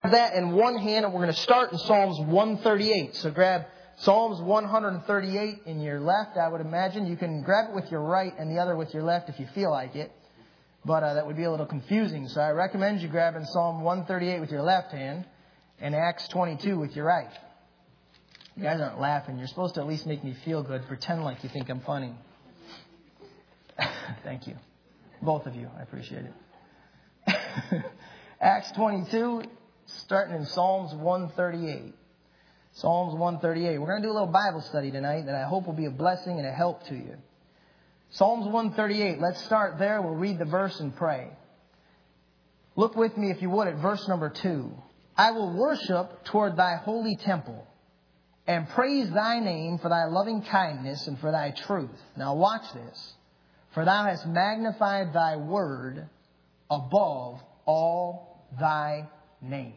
that in one hand, and we're going to start in Psalms 138. So grab Psalms 138 in your left, I would imagine. You can grab it with your right and the other with your left if you feel like it. But that would be a little confusing. So I recommend you grabbing Psalm 138 with your left hand and Acts 22 with your right. You guys aren't laughing. You're supposed to at least make me feel good. Pretend like you think I'm funny. Thank you. Both of you. I appreciate it. Acts 22, starting in Psalms 138. Psalms 138. We're going to do a little Bible study tonight that I hope will be a blessing and a help to you. Psalms 138. Let's start there. We'll read the verse and pray. Look with me, if you would, at verse number 2. I will worship toward thy holy temple and praise thy name for thy loving kindness and for thy truth. Now watch this. For thou hast magnified thy word above all thy name.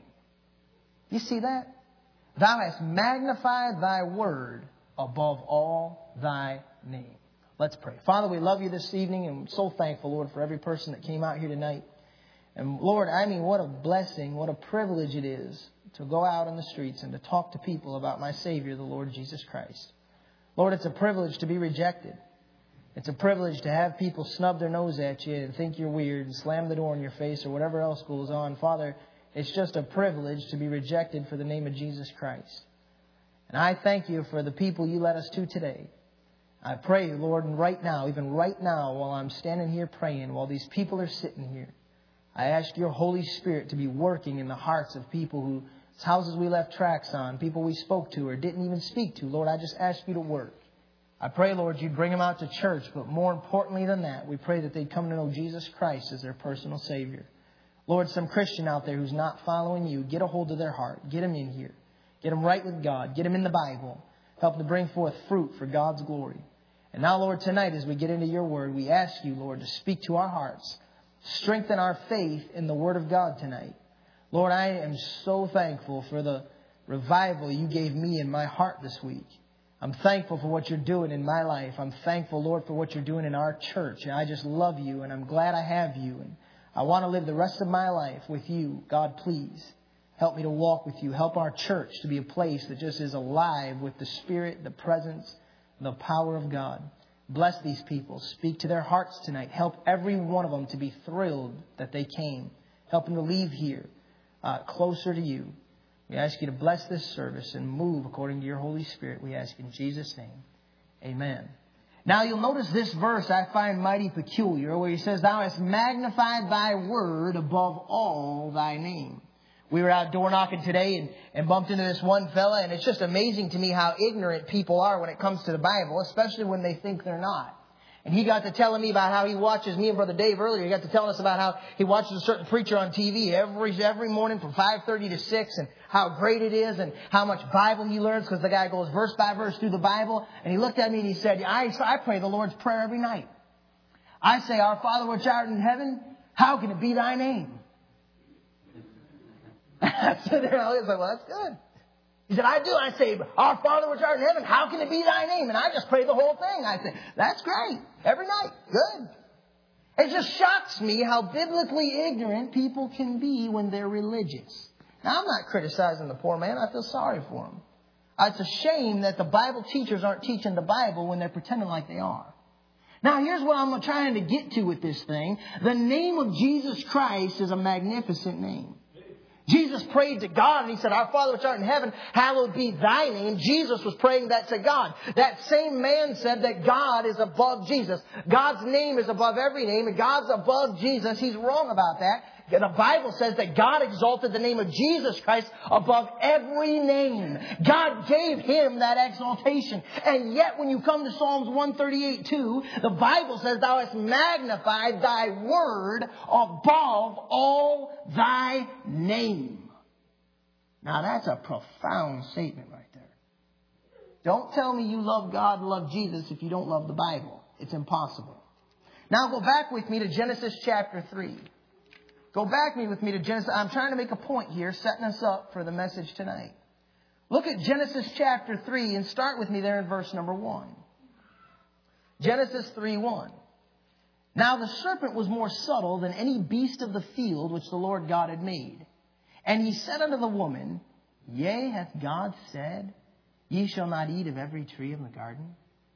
You see that? Thou hast magnified thy word above all thy name. Let's pray. Father, we love you this evening and I'm so thankful, Lord, for every person that came out here tonight. And Lord, I mean, what a blessing, what a privilege it is to go out on the streets and to talk to people about my Savior, the Lord Jesus Christ. Lord, it's a privilege to be rejected. It's a privilege to have people snub their nose at you and think you're weird and slam the door in your face or whatever else goes on. Father, it's just a privilege to be rejected for the name of Jesus Christ. And I thank you for the people you led us to today. I pray, Lord, and right now, even right now, while I'm standing here praying, while these people are sitting here, I ask your Holy Spirit to be working in the hearts of people whose houses we left tracts on, people we spoke to or didn't even speak to. Lord, I just ask you to work. I pray, Lord, you'd bring them out to church, but more importantly than that, we pray that they'd come to know Jesus Christ as their personal Savior. Lord, some Christian out there who's not following you, get a hold of their heart. Get them in here. Get them right with God. Get them in the Bible. Help them to bring forth fruit for God's glory. And now, Lord, tonight as we get into your word, we ask you, Lord, to speak to our hearts. Strengthen our faith in the word of God tonight. Lord, I am so thankful for the revival you gave me in my heart this week. I'm thankful for what you're doing in my life. I'm thankful, Lord, for what you're doing in our church. And I just love you and I'm glad I have you. And I want to live the rest of my life with you. God, please help me to walk with you. Help our church to be a place that just is alive with the Spirit, the presence, the power of God. Bless these people. Speak to their hearts tonight. Help every one of them to be thrilled that they came. Help them to leave here closer to you. We ask you to bless this service and move according to your Holy Spirit. We ask in Jesus' name. Amen. Now you'll notice this verse I find mighty peculiar where he says, thou hast magnified thy word above all thy name. We were out door knocking today and bumped into this one fella, and it's just amazing to me how ignorant people are when it comes to the Bible, especially when they think they're not. And he got to telling me about how he watches, me and Brother Dave earlier, he got to telling us about how he watches a certain preacher on TV every morning from 5:30 to 6 and how great it is and how much Bible he learns because the guy goes verse by verse through the Bible. And he looked at me and he said, I pray the Lord's Prayer every night. I say, our Father which art in heaven, how can it be thy name? I said there, I was like, well, that's good. He said, I do. I say, our Father which art in heaven, how can it be thy name? And I just pray the whole thing. I say, that's great. Every night. Good. It just shocks me how biblically ignorant people can be when they're religious. Now, I'm not criticizing the poor man. I feel sorry for him. It's a shame that the Bible teachers aren't teaching the Bible when they're pretending like they are. Now, here's what I'm trying to get to with this thing. The name of Jesus Christ is a magnificent name. Jesus prayed to God and he said, our Father which art in heaven, hallowed be thy name. Jesus was praying that to God. That same man said that God is above Jesus. God's name is above every name and God's above Jesus. He's wrong about that. The Bible says that God exalted the name of Jesus Christ above every name. God gave him that exaltation. And yet when you come to Psalms 138:2, the Bible says, thou hast magnified thy word above all thy name. Now that's a profound statement right there. Don't tell me you love God and love Jesus if you don't love the Bible. It's impossible. Now go back with me to Genesis chapter 3. Go back with me to Genesis. I'm trying to make a point here, setting us up for the message tonight. Look at Genesis chapter 3 and start with me there in verse number 1. Genesis 3:1. Now the serpent was more subtle than any beast of the field which the Lord God had made. And he said unto the woman, Yea, hath God said, Ye shall not eat of every tree of the garden?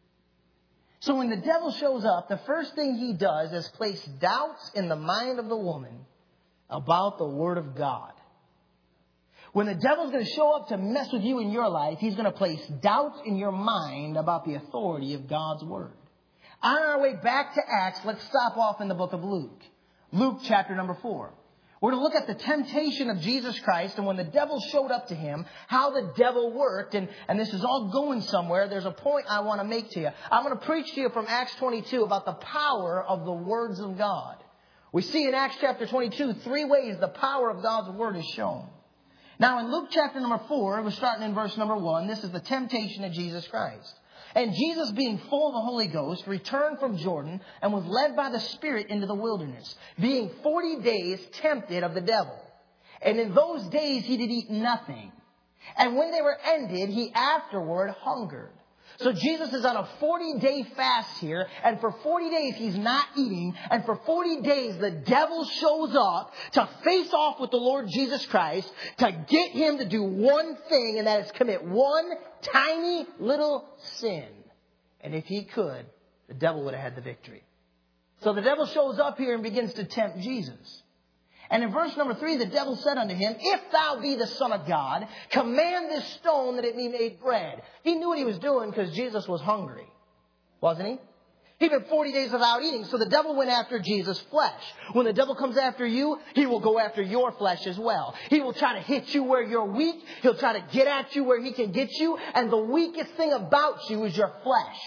So when the devil shows up, the first thing he does is place doubts in the mind of the woman about the Word of God. When the devil's going to show up to mess with you in your life, he's going to place doubts in your mind about the authority of God's Word. On our way back to Acts, let's stop off in the book of Luke. Luke chapter number 4. We're going to look at the temptation of Jesus Christ and when the devil showed up to him, how the devil worked. And this is all going somewhere. There's a point I want to make to you. I'm going to preach to you from Acts 22 about the power of the words of God. We see in Acts chapter 22 3 ways the power of God's Word is shown. Now in Luke chapter number 4, we're starting in verse number 1. This is the temptation of Jesus Christ. And Jesus, being full of the Holy Ghost, returned from Jordan and was led by the Spirit into the wilderness, being 40 days tempted of the devil. And in those days he did eat nothing. And when they were ended, he afterward hungered. So Jesus is on a 40-day fast here, and for 40 days he's not eating, and for 40 days the devil shows up to face off with the Lord Jesus Christ to get him to do one thing, and that is commit one tiny little sin. And if he could, the devil would have had the victory. So the devil shows up here and begins to tempt Jesus. And in verse number 3, the devil said unto him, If thou be the Son of God, command this stone that it be made bread. He knew what he was doing because Jesus was hungry. Wasn't he? He'd been 40 days without eating, so the devil went after Jesus' flesh. When the devil comes after you, he will go after your flesh as well. He will try to hit you where you're weak. He'll try to get at you where he can get you. And the weakest thing about you is your flesh.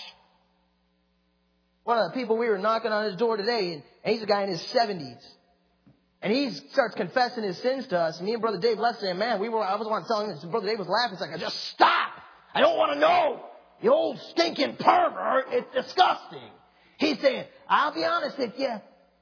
One of the people we were knocking on his door today, and he's a guy in his 70s. And he starts confessing his sins to us. And me and Brother Dave left saying, man, I was want to tell him, Brother Dave was laughing. It's like, just stop. I don't want to know. You old stinking pervert. It's disgusting. He's saying, I'll be honest with you.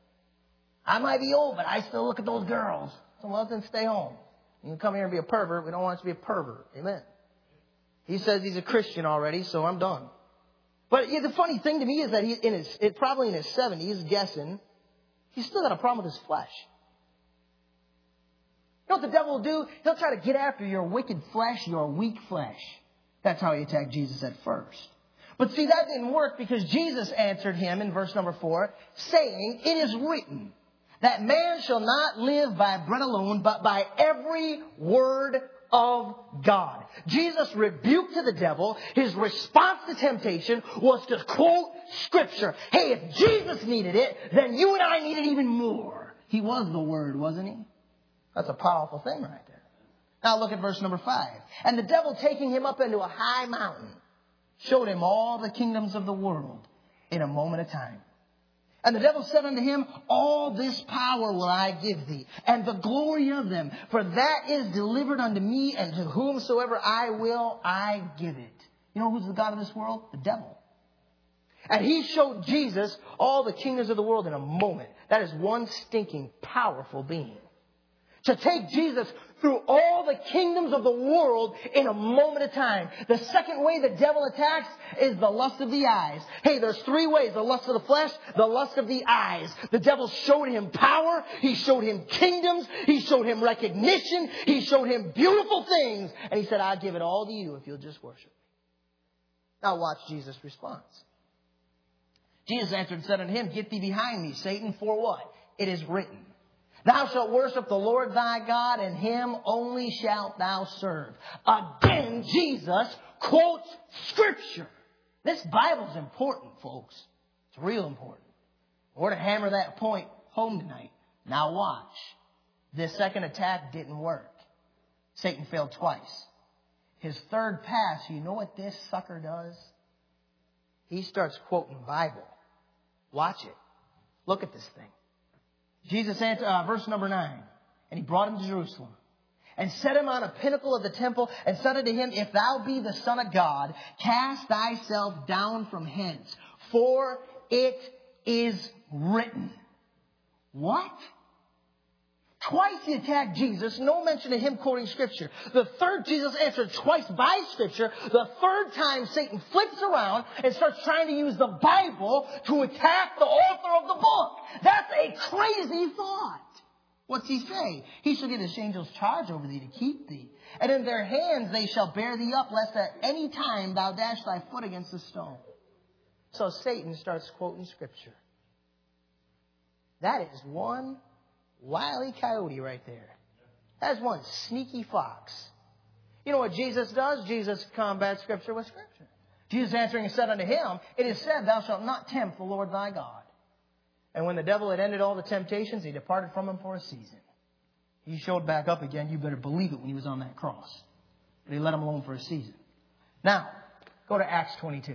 I might be old, but I still look at those girls. So well, then stay home. You can come here and be a pervert. We don't want you to be a pervert. Amen. He says he's a Christian already, so I'm done. But yeah, the funny thing to me is that he's probably in his 70s, guessing, he's still got a problem with his flesh. You know what the devil will do? He'll try to get after your wicked flesh, your weak flesh. That's how he attacked Jesus at first. But see, that didn't work because Jesus answered him in verse number 4, saying, It is written that man shall not live by bread alone, but by every word of God. Jesus rebuked to the devil. His response to temptation was to quote Scripture. Hey, if Jesus needed it, then you and I need it even more. He was the Word, wasn't he? That's a powerful thing right there. Now look at verse number 5. And the devil, taking him up into a high mountain, showed him all the kingdoms of the world in a moment of time. And the devil said unto him, All this power will I give thee, and the glory of them, for that is delivered unto me, and to whomsoever I will, I give it. You know who's the God of this world? The devil. And he showed Jesus all the kingdoms of the world in a moment. That is one stinking powerful being. To take Jesus through all the kingdoms of the world in a moment of time. The second way the devil attacks is the lust of the eyes. Hey, there's 3 ways. The lust of the flesh, the lust of the eyes. The devil showed him power. He showed him kingdoms. He showed him recognition. He showed him beautiful things. And he said, I'll give it all to you if you'll just worship me. Now watch Jesus' response. Jesus answered and said unto him, Get thee behind me, Satan, for what? It is written. Thou shalt worship the Lord thy God, and him only shalt thou serve. Again, Jesus quotes Scripture. This Bible's important, folks. It's real important. We're to hammer that point home tonight. Now watch. This second attack didn't work. Satan failed twice. His third pass, you know what this sucker does? He starts quoting the Bible. Watch it. Look at this thing. Jesus answered, verse number 9, and he brought him to Jerusalem and set him on a pinnacle of the temple and said unto him, If thou be the Son of God, cast thyself down from hence, for it is written. What? Twice he attacked Jesus. No mention of him quoting Scripture. The third, Jesus answered twice by Scripture. The third time, Satan flips around and starts trying to use the Bible to attack the author of the book. That's a crazy thought. What's he say? He shall give his angels charge over thee to keep thee. And in their hands they shall bear thee up, lest at any time thou dash thy foot against a stone. So Satan starts quoting Scripture. That is one wily coyote right there. That's one sneaky fox. You know what Jesus does? Jesus combats Scripture with Scripture. Jesus answering and said unto him, it is said, thou shalt not tempt the Lord thy God. And when the devil had ended all the temptations, he departed from him for a season. He showed back up again. You better believe it when he was on that cross. But he let him alone for a season. Now, go to Acts 22.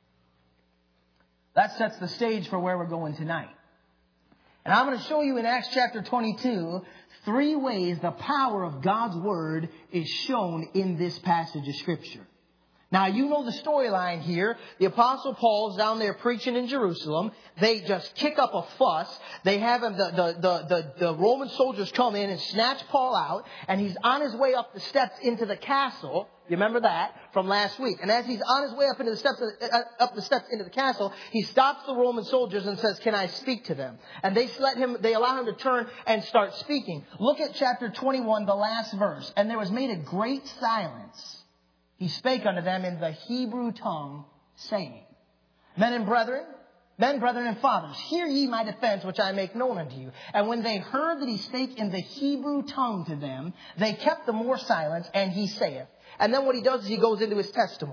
That sets the stage for where we're going tonight. And I'm going to show you in Acts chapter 22 3 ways the power of God's Word is shown in this passage of Scripture. Now, you know the storyline here. The Apostle Paul's down there preaching in Jerusalem. They just kick up a fuss. They have him, the Roman soldiers come in and snatch Paul out. And he's on his way up the steps into the castle. You remember that from last week. And as he's on his way up the steps into the castle, he stops the Roman soldiers and says, can I speak to them? And they allow him to turn and start speaking. Look at chapter 21, the last verse. And there was made a great silence. He spake unto them in the Hebrew tongue, saying, men, brethren and fathers, hear ye my defense, which I make known unto you. And when they heard that he spake in the Hebrew tongue to them, they kept the more silence, and he saith. And then what he does is he goes into his testimony.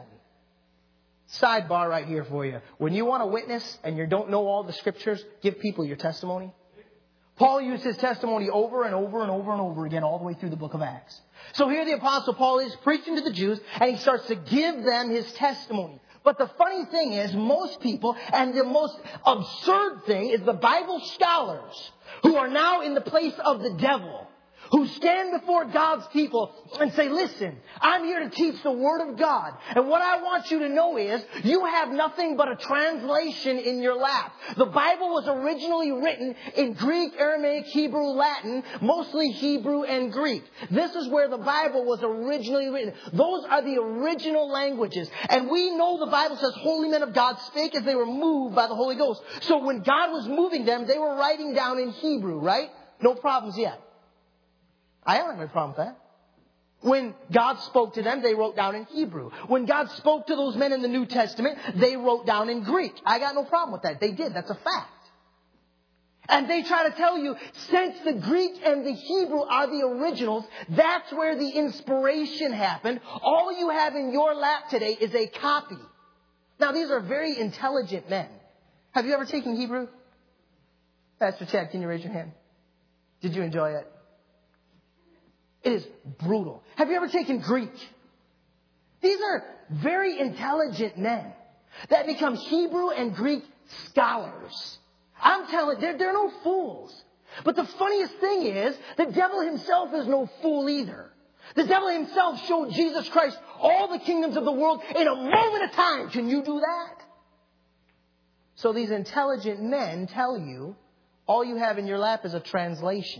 Sidebar right here for you. When you want to witness and you don't know all the Scriptures, give people your testimony. Paul used his testimony over and over and over and over again all the way through the book of Acts. So here the Apostle Paul is preaching to the Jews, and he starts to give them his testimony. But the funny thing is, most people, and the most absurd thing is the Bible scholars who are now in the place of the devil, who stand before God's people and say, listen, I'm here to teach the Word of God. And what I want you to know is you have nothing but a translation in your lap. The Bible was originally written in Greek, Aramaic, Hebrew, Latin, mostly Hebrew and Greek. This is where the Bible was originally written. Those are the original languages. And we know the Bible says holy men of God spake as they were moved by the Holy Ghost. So when God was moving them, they were writing down in Hebrew, right? No problems yet. I don't have any problem with that. When God spoke to them, they wrote down in Hebrew. When God spoke to those men in the New Testament, they wrote down in Greek. I got no problem with that. They did. That's a fact. And they try to tell you, since the Greek and the Hebrew are the originals, that's where the inspiration happened. All you have in your lap today is a copy. Now, these are very intelligent men. Have you ever taken Hebrew? Pastor Chad, can you raise your hand? Did you enjoy it? It is brutal. Have you ever taken Greek? These are very intelligent men that become Hebrew and Greek scholars. I'm telling you, they're no fools. But the funniest thing is, the devil himself is no fool either. The devil himself showed Jesus Christ all the kingdoms of the world in a moment of time. Can you do that? So these intelligent men tell you all you have in your lap is a translation.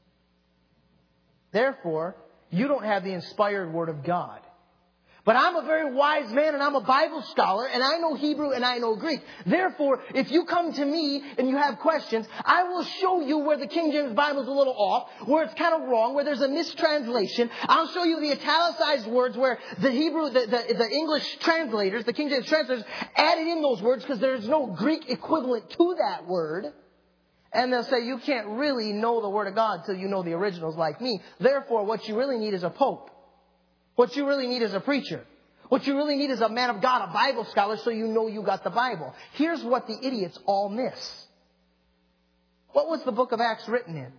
Therefore, you don't have the inspired Word of God. But I'm a very wise man and I'm a Bible scholar and I know Hebrew and I know Greek. Therefore, if you come to me and you have questions, I will show you where the King James Bible is a little off, where it's kind of wrong, where there's a mistranslation. I'll show you the italicized words where the Hebrew, the English translators, the King James translators added in those words because there's no Greek equivalent to that word. And they'll say, you can't really know the Word of God till you know the originals like me. Therefore, what you really need is a pope. What you really need is a preacher. What you really need is a man of God, a Bible scholar, so you know you got the Bible. Here's what the idiots all miss. What was the book of Acts written in?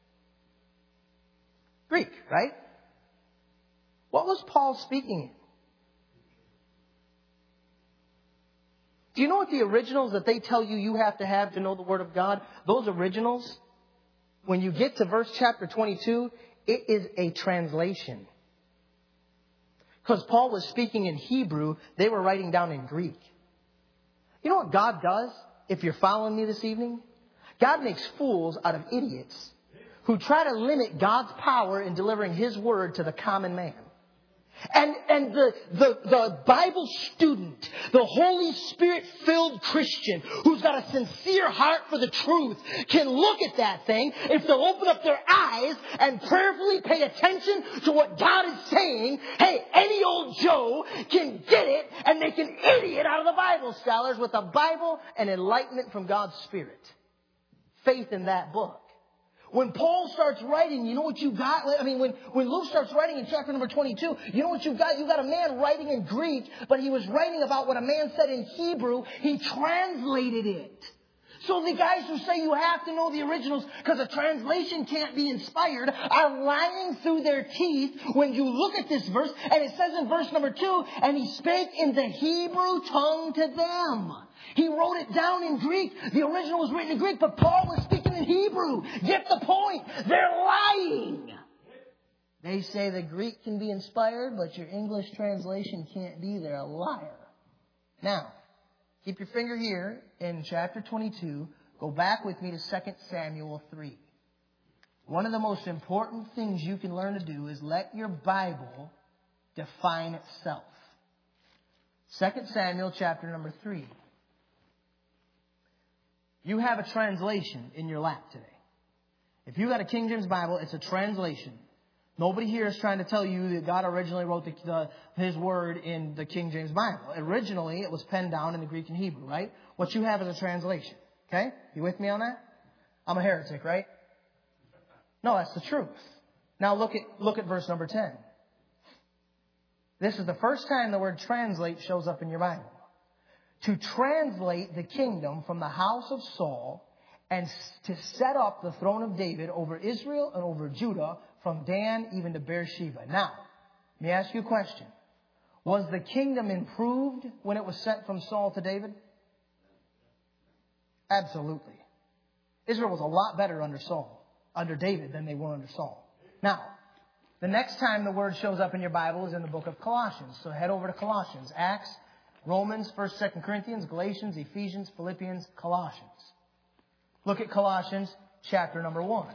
Greek, right? What was Paul speaking in? Do you know what the originals that they tell you have to know the Word of God? Those originals, when you get to verse chapter 22, it is a translation. Because Paul was speaking in Hebrew, they were writing down in Greek. You know what God does, if you're following me this evening? God makes fools out of idiots who try to limit God's power in delivering His Word to the common man. And the Bible student, the Holy Spirit-filled Christian who's got a sincere heart for the truth can look at that thing if they'll open up their eyes and prayerfully pay attention to what God is saying. Hey, any old Joe can get it and make an idiot out of the Bible scholars with the Bible and enlightenment from God's Spirit. Faith in that book. When Paul starts writing, you know what you got? I mean, when Luke starts writing in chapter number 22, you know what you got? You got a man writing in Greek, but he was writing about what a man said in Hebrew. He translated it. So the guys who say you have to know the originals because a translation can't be inspired are lying through their teeth when you look at this verse. And it says in verse number 2, and he spake in the Hebrew tongue to them. He wrote it down in Greek. The original was written in Greek, but Paul was speaking in Hebrew. Get the point. They're lying. They say the Greek can be inspired, but your English translation can't be. They're a liar. Now, keep your finger here in chapter 22. Go back with me to 2 Samuel 3. One of the most important things you can learn to do is let your Bible define itself. 2 Samuel chapter number 3. You have a translation in your lap today. If you got a King James Bible, it's a translation. Nobody here is trying to tell you that God originally wrote His word in the King James Bible. Originally, it was penned down in the Greek and Hebrew, right? What you have is a translation. Okay? You with me on that? I'm a heretic, right? No, that's the truth. Now look at verse number 10. This is the first time the word translate shows up in your Bible. To translate the kingdom from the house of Saul and to set up the throne of David over Israel and over Judah from Dan even to Beersheba. Now, let me ask you a question. Was the kingdom improved when it was sent from Saul to David? Absolutely. Israel was a lot better under David than they were under Saul. Now, the next time the word shows up in your Bible is in the book of Colossians. So head over to Colossians. Acts, Romans, 1st, 2nd Corinthians, Galatians, Ephesians, Philippians, Colossians. Look at Colossians chapter number 1.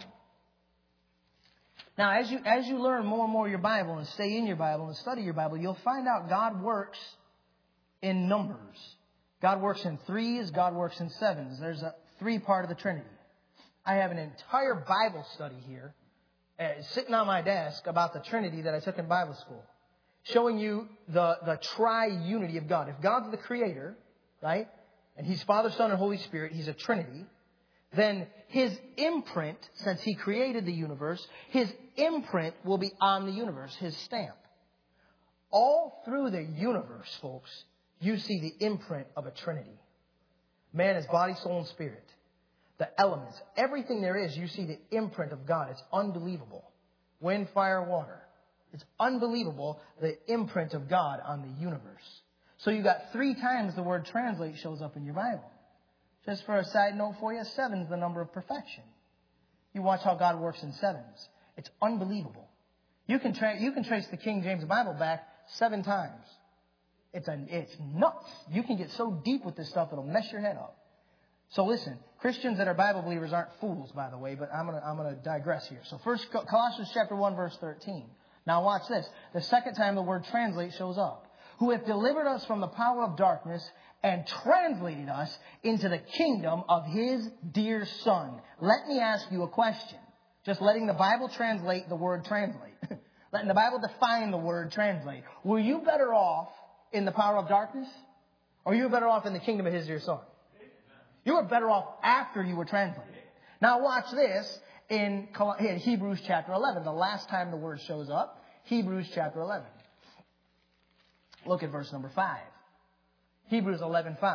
Now, as you learn more and more your Bible and stay in your Bible and study your Bible, you'll find out God works in numbers. God works in threes. God works in sevens. There's a 3 part of the Trinity. I have an entire Bible study here sitting on my desk about the Trinity that I took in Bible school, showing you the tri-unity of God. If God's the creator, right, and He's Father, Son, and Holy Spirit, He's a Trinity, then His imprint, since He created the universe, His imprint will be on the universe, His stamp. All through the universe, folks, you see the imprint of a Trinity. Man is body, soul, and spirit. The elements, everything there is, you see the imprint of God. It's unbelievable. Wind, fire, water. It's unbelievable, the imprint of God on the universe. So you got 3 times the word translate shows up in your Bible. Just for a side note for you, 7's the number of perfection. You watch how God works in 7s. It's unbelievable. You can trace the King James Bible back 7 times. It's nuts. You can get so deep with this stuff it'll mess your head up. So listen, Christians that are Bible believers aren't fools, by the way, but I'm gonna digress here. So first, Colossians chapter 1, verse 13. Now watch this. The second time the word translate shows up. Who hath delivered us from the power of darkness and translated us into the kingdom of His dear Son. Let me ask you a question. Just letting the Bible translate the word translate. Letting the Bible define the word translate. Were you better off in the power of darkness? Or you were better off in the kingdom of His dear Son? You were better off after you were translated. Now watch this in Hebrews chapter 11. The last time the word shows up, Hebrews chapter 11. Look at verse number 5. Hebrews 11:5.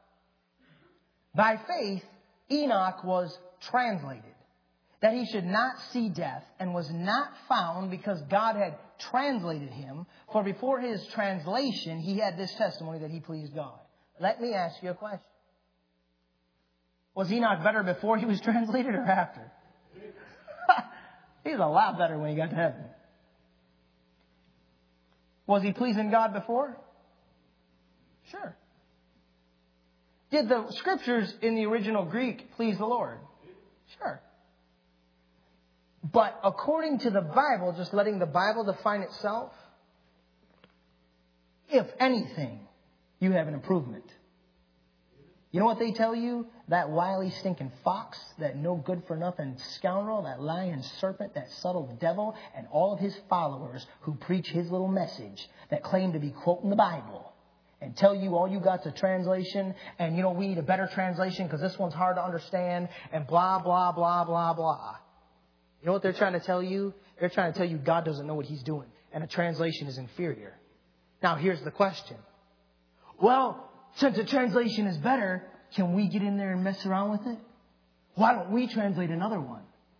By faith, Enoch was translated, that he should not see death, and was not found because God had translated him. For before his translation, he had this testimony that he pleased God. Let me ask you a question. Was Enoch better before he was translated or after? He was a lot better when he got to heaven. Was he pleasing God before? Sure. Did the scriptures in the original Greek please the Lord? Sure. But according to the Bible, just letting the Bible define itself, If anything, you have an improvement. You know what they tell you? That wily, stinking fox, that no good for nothing scoundrel, that lying serpent, that subtle devil, and all of his followers who preach his little message that claim to be quoting the Bible and tell you all you got's a translation and, we need a better translation because this one's hard to understand and blah, blah, blah, blah, blah. You know what they're trying to tell you? They're trying to tell you God doesn't know what he's doing and a translation is inferior. Now, here's the question. Well, since a translation is better, can we get in there and mess around with it? Why don't we translate another one?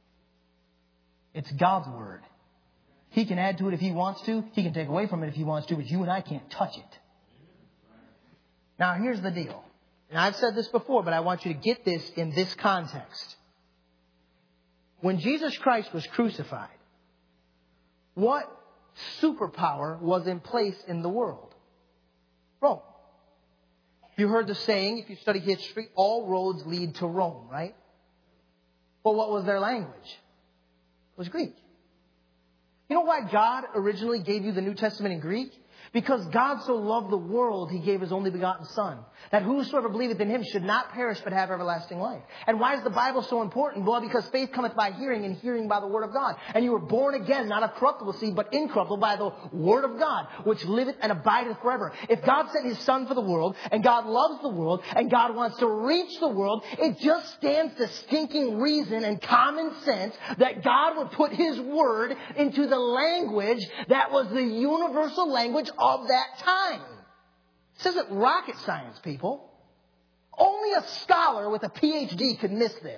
It's God's word. He can add to it if he wants to. He can take away from it if he wants to, but you and I can't touch it. Now, here's the deal. And I've said this before, but I want you to get this in this context. When Jesus Christ was crucified, what superpower was in place in the world? Rome. You heard the saying, if you study history, all roads lead to Rome, right? Well, what was their language? It was Greek. You know why God originally gave you the New Testament in Greek? Because God so loved the world, he gave his only begotten Son, that whosoever believeth in him should not perish but have everlasting life. And why is the Bible so important? Well, because faith cometh by hearing, and hearing by the word of God. And you were born again, not of corruptible seed, but incorruptible, by the word of God, which liveth and abideth forever. If God sent his Son for the world, and God loves the world, and God wants to reach the world, it just stands to stinking reason and common sense that God would put his word into the language that was the universal language of that time. This isn't rocket science, people. Only a scholar with a PhD could miss this.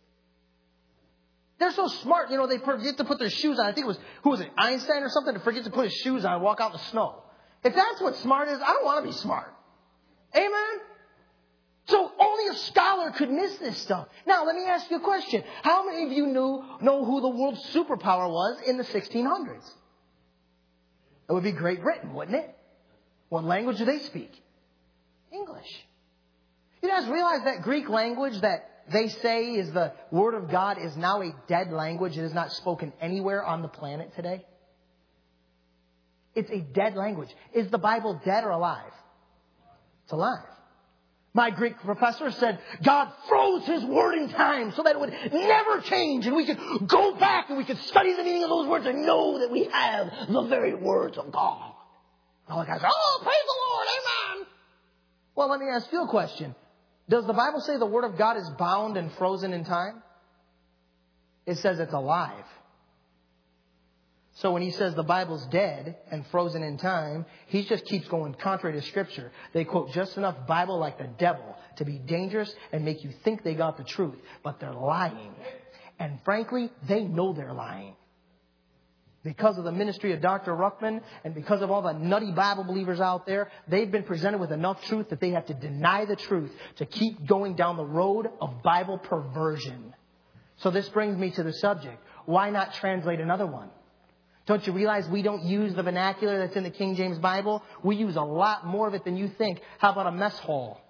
They're so smart, they forget to put their shoes on. I think it was, who was it, Einstein or something, to forget to put his shoes on and walk out in the snow. If that's what smart is, I don't want to be smart. Amen? So only a scholar could miss this stuff. Now, let me ask you a question. How many of you know who the world's superpower was in the 1600s? It would be Great Britain, wouldn't it? What language do they speak? English. You guys realize that Greek language that they say is the Word of God is now a dead language. It is not spoken anywhere on the planet today. It's a dead language. Is the Bible dead or alive? It's alive. My Greek professor said God froze his word in time so that it would never change. And we could go back and we could study the meaning of those words and know that we have the very words of God. And all the guys say, oh, praise the Lord, amen. Well, let me ask you a question. Does the Bible say the word of God is bound and frozen in time? It says it's alive. So when he says the Bible's dead and frozen in time, he just keeps going contrary to Scripture. They quote just enough Bible like the devil to be dangerous and make you think they got the truth. But they're lying. And frankly, they know they're lying. Because of the ministry of Dr. Ruckman and because of all the nutty Bible believers out there, they've been presented with enough truth that they have to deny the truth to keep going down the road of Bible perversion. So this brings me to the subject. Why not translate another one? Don't you realize we don't use the vernacular that's in the King James Bible? We use a lot more of it than you think. How about a mess hall?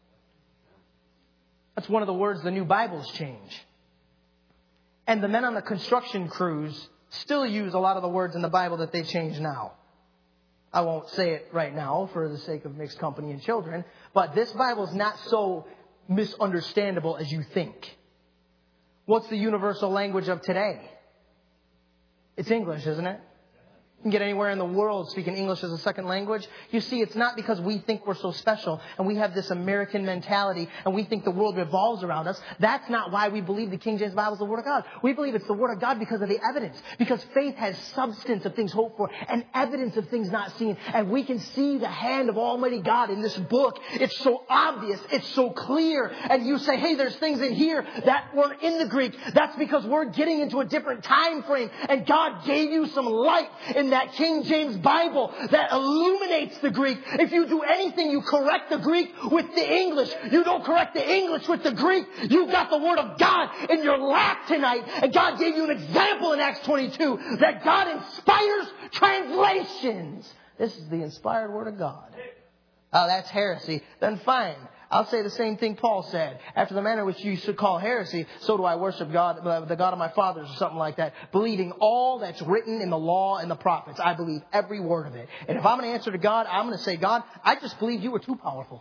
That's one of the words the new Bibles change. And the men on the construction crews still use a lot of the words in the Bible that they change now. I won't say it right now for the sake of mixed company and children, but this Bible is not so misunderstandable as you think. What's the universal language of today? It's English, isn't it? You can get anywhere in the world speaking English as a second language. You see, it's not because we think we're so special and we have this American mentality and we think the world revolves around us. That's not why we believe the King James Bible is the Word of God. We believe it's the Word of God because of the evidence. Because faith has substance of things hoped for and evidence of things not seen. And we can see the hand of Almighty God in this book. It's so obvious. It's so clear. And you say, hey, there's things in here that weren't in the Greek. That's because we're getting into a different time frame. And God gave you some light in that King James Bible that illuminates the Greek. If you do anything, you correct the Greek with the English. You don't correct the English with the Greek. You've got the Word of God in your lap tonight. And God gave you an example in Acts 22 that God inspires translations. This is the inspired Word of God. Oh, that's heresy. Then fine. I'll say the same thing Paul said. After the manner which you should call heresy, so do I worship God, the God of my fathers, or something like that. Believing all that's written in the law and the prophets. I believe every word of it. And if I'm going to answer to God, I'm going to say, God, I just believe you were too powerful.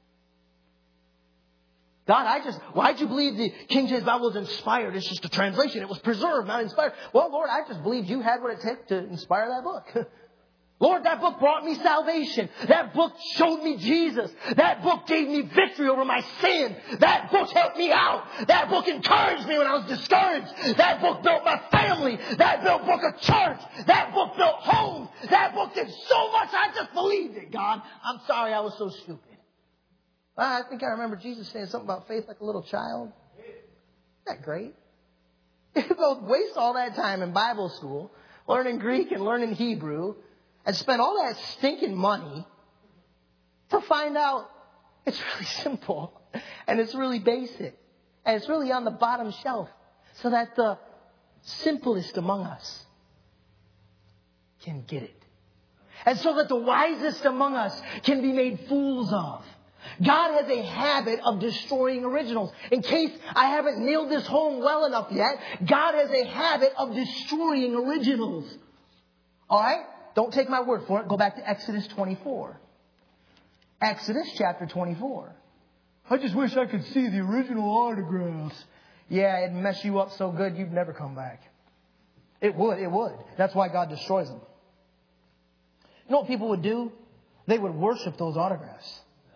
God, why'd you believe the King James Bible was inspired? It's just a translation. It was preserved, not inspired. Well, Lord, I just believed you had what it took to inspire that book. Lord, that book brought me salvation. That book showed me Jesus. That book gave me victory over my sin. That book helped me out. That book encouraged me when I was discouraged. That book built my family. That book built a church. That book built homes. That book did so much. I just believed it, God. I'm sorry I was so stupid. I think I remember Jesus saying something about faith like a little child. Isn't that great? Don't waste all that time in Bible school, learning Greek and learning Hebrew, and spend all that stinking money to find out it's really simple and it's really basic and it's really on the bottom shelf so that the simplest among us can get it. And so that the wisest among us can be made fools of. God has a habit of destroying originals. In case I haven't nailed this home well enough yet, God has a habit of destroying originals. All right? Don't take my word for it. Go back to Exodus 24. Exodus chapter 24. I just wish I could see the original autographs. Yeah, it'd mess you up so good you'd never come back. It would. That's why God destroys them. You know what people would do? They would worship those autographs.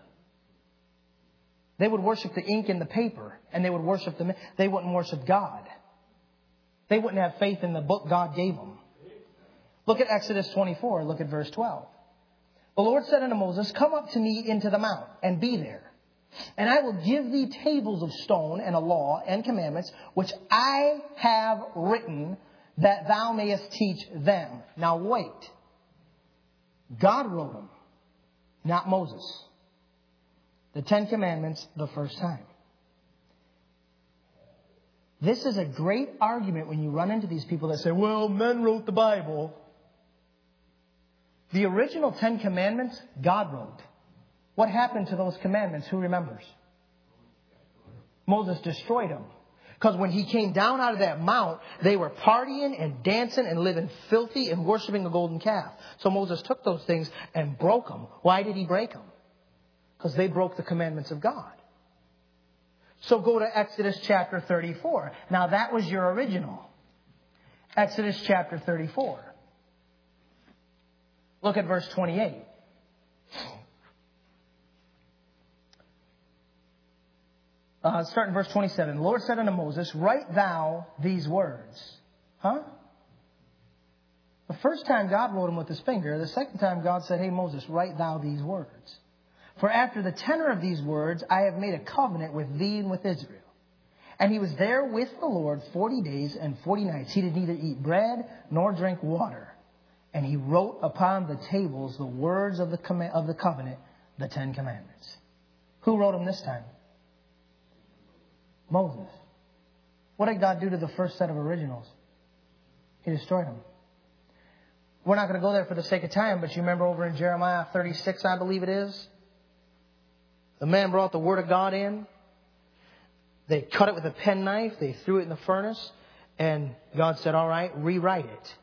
They would worship the ink in the paper, and they would worship they wouldn't worship God. They wouldn't have faith in the book God gave them. Look at Exodus 24. Look at verse 12. The Lord said unto Moses, come up to me into the mount, and be there. And I will give thee tables of stone, and a law, and commandments, which I have written, that thou mayest teach them. Now wait. God wrote them, not Moses. The 10 Commandments the first time. This is a great argument when you run into these people that say, well, men wrote the Bible. The original 10 Commandments, God wrote. What happened to those commandments? Who remembers? Moses destroyed them. Because when he came down out of that mount, they were partying and dancing and living filthy and worshiping a golden calf. So Moses took those things and broke them. Why did he break them? Because they broke the commandments of God. So go to Exodus chapter 34. Now that was your original. Exodus chapter 34. Look at verse 28. Start in verse 27. The Lord said unto Moses, write thou these words. The first time God wrote them with his finger. The second time God said, hey Moses, write thou these words. For after the tenor of these words, I have made a covenant with thee and with Israel. And he was there with the Lord 40 days and 40 nights. He did neither eat bread nor drink water. And he wrote upon the tables the words of the covenant, the 10 Commandments. Who wrote them this time? Moses. What did God do to the first set of originals? He destroyed them. We're not going to go there for the sake of time, but you remember over in Jeremiah 36, I believe it is? The man brought the word of God in. They cut it with a penknife. They threw it in the furnace. And God said, all right, rewrite it.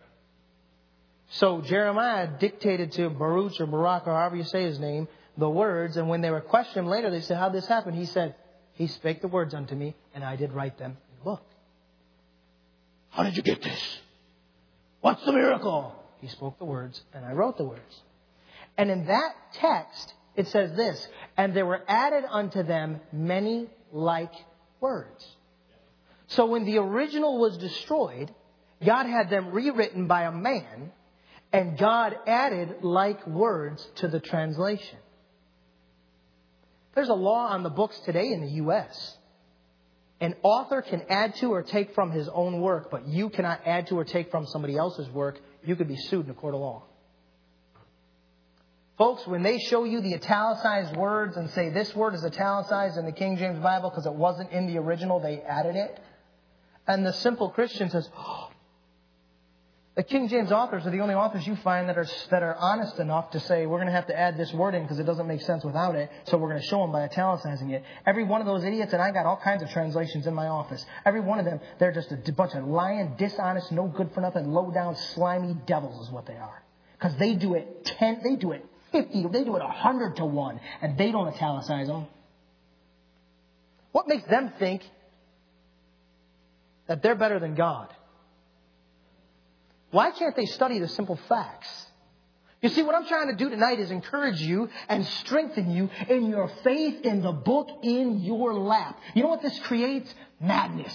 So Jeremiah dictated to Baruch or Barak or however you say his name, the words. And when they were questioned later, they said, how did this happen? He said, he spake the words unto me and I did write them in the book. How did you get this? What's the miracle? He spoke the words and I wrote the words. And in that text, it says this, and there were added unto them many like words. So when the original was destroyed, God had them rewritten by a man, and God added like words to the translation. There's a law on the books today in the U.S. An author can add to or take from his own work, but you cannot add to or take from somebody else's work. You could be sued in a court of law. Folks, when they show you the italicized words and say this word is italicized in the King James Bible because it wasn't in the original, they added it. And the simple Christian says, oh, The King James authors are the only authors you find that are honest enough to say, we're going to have to add this word in because it doesn't make sense without it, so we're going to show them by italicizing it. Every one of those idiots, and I got all kinds of translations in my office, every one of them, they're just a bunch of lying, dishonest, no good for nothing, low-down, slimy devils is what they are. Because they do it 50, they do it 100 to 1, and they don't italicize them. What makes them think that they're better than God? Why can't they study the simple facts? You see, what I'm trying to do tonight is encourage you and strengthen you in your faith in the book in your lap. You know what this creates? Madness.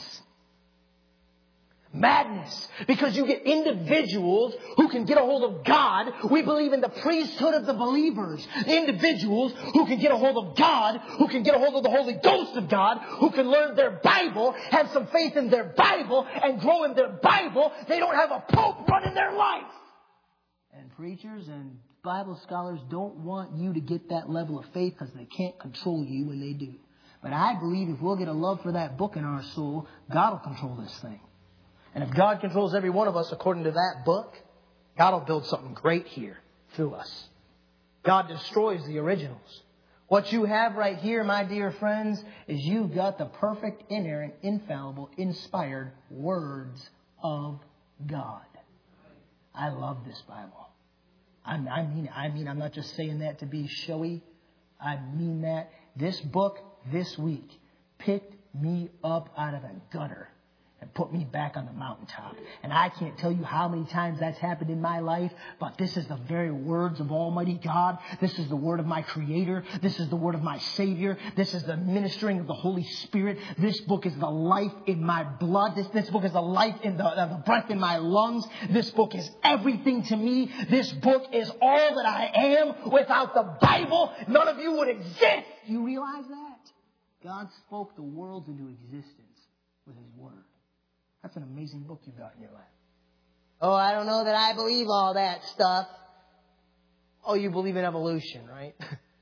Madness. Because you get individuals who can get a hold of God. We believe in the priesthood of the believers. Individuals who can get a hold of God, who can get a hold of the Holy Ghost of God, who can learn their Bible, have some faith in their Bible, and grow in their Bible. They don't have a pope running their life. And preachers and Bible scholars don't want you to get that level of faith because they can't control you when they do. But I believe if we'll get a love for that book in our soul, God will control this thing. And if God controls every one of us according to that book, God will build something great here through us. God destroys the originals. What you have right here, my dear friends, is you've got the perfect, inerrant, infallible, inspired words of God. I love this Bible. I mean, I'm not just saying that to be showy. I mean that. This book, this week, picked me up out of the gutter and put me back on the mountaintop. And I can't tell you how many times that's happened in my life, but this is the very words of Almighty God. This is the word of my Creator. This is the word of my Savior. This is the ministering of the Holy Spirit. This book is the life in my blood. This book is the life in the breath in my lungs. This book is everything to me. This book is all that I am. Without the Bible, none of you would exist. Do you realize that? God spoke the worlds into existence with His word. That's an amazing book you've got in your lap. Oh, I don't know that I believe all that stuff. Oh, you believe in evolution, right?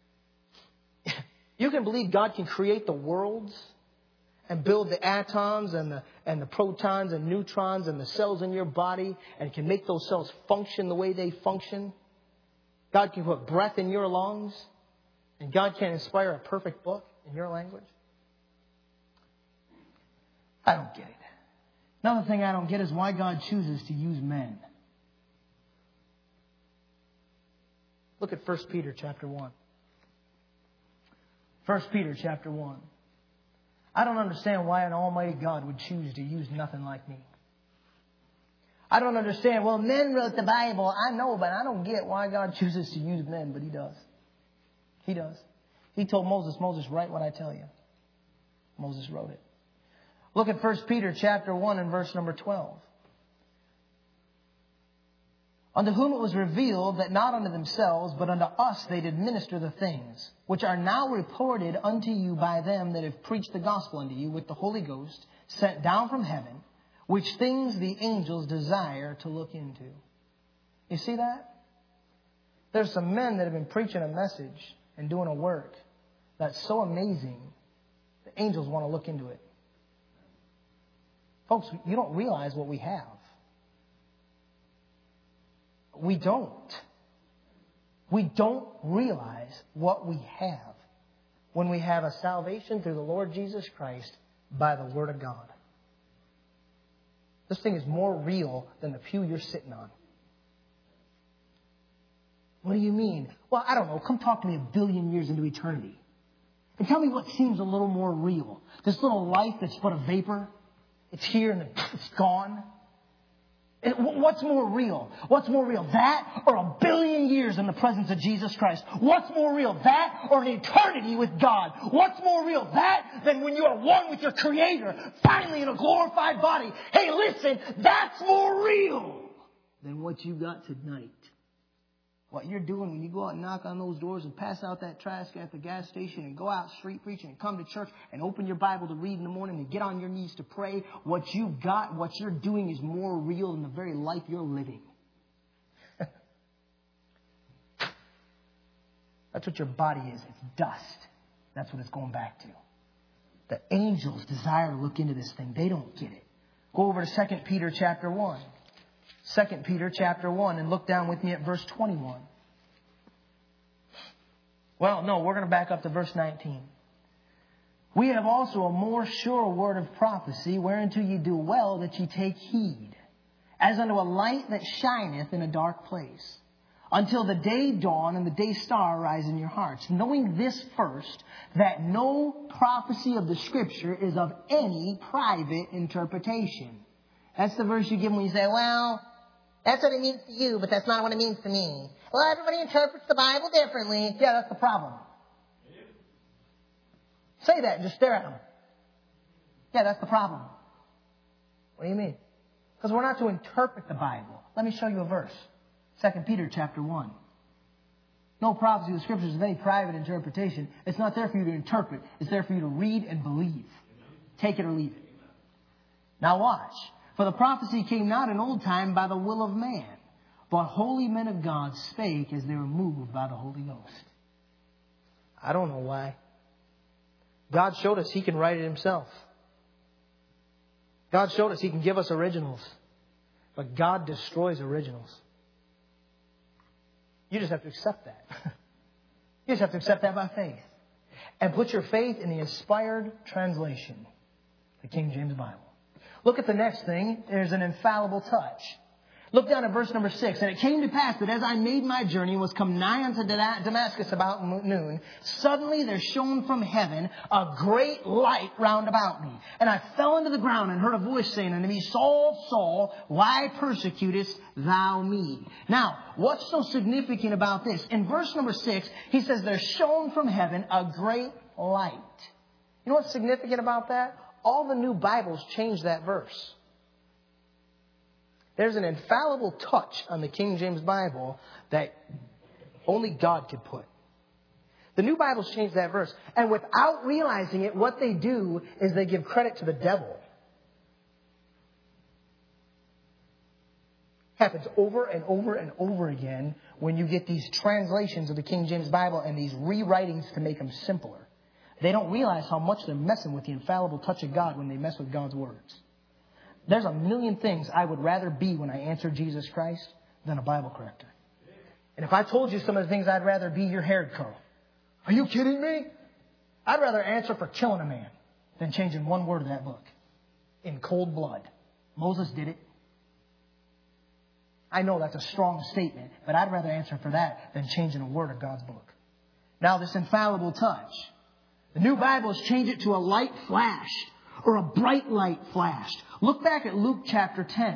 You can believe God can create the worlds and build the atoms and the protons and neutrons and the cells in your body and can make those cells function the way they function. God can put breath in your lungs and God can inspire a perfect book in your language. I don't get it. Another thing I don't get is why God chooses to use men. Look at 1 Peter chapter 1. 1 Peter chapter 1. I don't understand why an almighty God would choose to use nothing like me. I don't understand. Well, men wrote the Bible. I know, but I don't get why God chooses to use men, but He does. He does. He told Moses, write what I tell you. Moses wrote it. Look at 1 Peter chapter 1 and verse number 12. Unto whom it was revealed that not unto themselves, but unto us they did minister the things, which are now reported unto you by them that have preached the gospel unto you with the Holy Ghost, sent down from heaven, which things the angels desire to look into. You see that? There's some men that have been preaching a message and doing a work that's so amazing, the angels want to look into it. Folks, you don't realize what we have. We don't. We don't realize what we have when we have a salvation through the Lord Jesus Christ by the Word of God. This thing is more real than the pew you're sitting on. What do you mean? Well, I don't know. Come talk to me 1 billion years into eternity. And tell me what seems a little more real. This little life that's but a vapor. It's here and it's gone. What's more real? What's more real? That or 1 billion years in the presence of Jesus Christ? What's more real? That or an eternity with God? What's more real? That than when you are one with your Creator, finally in a glorified body? Hey, listen, that's more real than what you got tonight. What you're doing when you go out and knock on those doors and pass out that trash at the gas station and go out street preaching and come to church and open your Bible to read in the morning and get on your knees to pray, what you got, what you're doing is more real than the very life you're living. That's what your body is. It's dust. That's what it's going back to. The angels desire to look into this thing. They don't get it. Go over to 2 Peter chapter 1. 2 Peter chapter 1 and look down with me at verse 21. Well, no, we're going to back up to verse 19. We have also a more sure word of prophecy, whereunto ye do well that ye take heed, as unto a light that shineth in a dark place, until the day dawn and the day star rise in your hearts, knowing this first, that no prophecy of the Scripture is of any private interpretation. That's the verse you give when you say, well, that's what it means to you, but that's not what it means to me. Well, everybody interprets the Bible differently. Yeah, that's the problem. Say that and just stare at them. Yeah, that's the problem. What do you mean? Because we're not to interpret the Bible. Let me show you a verse. 2 Peter chapter 1. No prophecy of the Scriptures of any private interpretation. It's not there for you to interpret. It's there for you to read and believe. Take it or leave it. Now watch. For the prophecy came not in old time by the will of man, but holy men of God spake as they were moved by the Holy Ghost. I don't know why. God showed us He can write it Himself. God showed us He can give us originals. But God destroys originals. You just have to accept that. You just have to accept that by faith. And put your faith in the inspired translation, the King James Bible. Look at the next thing. There's an infallible touch. Look down at verse number 6. And it came to pass that as I made my journey and was come nigh unto Damascus about noon, suddenly there shone from heaven a great light round about me. And I fell into the ground and heard a voice saying unto me, Saul, Saul, why persecutest thou me? Now, what's so significant about this? In verse number 6, he says there shone from heaven a great light. You know what's significant about that? All the new Bibles change that verse. There's an infallible touch on the King James Bible that only God could put. The new Bibles change that verse. And without realizing it, what they do is they give credit to the devil. Happens over and over and over again when you get these translations of the King James Bible and these rewritings to make them simpler. They don't realize how much they're messing with the infallible touch of God when they mess with God's words. There's a million things I would rather be when I answer Jesus Christ than a Bible corrector. And if I told you some of the things I'd rather be, your hair'd curl. Are you kidding me? I'd rather answer for killing a man than changing one word of that book in cold blood. Moses did it. I know that's a strong statement, but I'd rather answer for that than changing a word of God's book. Now, this infallible touch. The new Bibles change it to a light flashed or a bright light flashed. Look back at Luke chapter 10.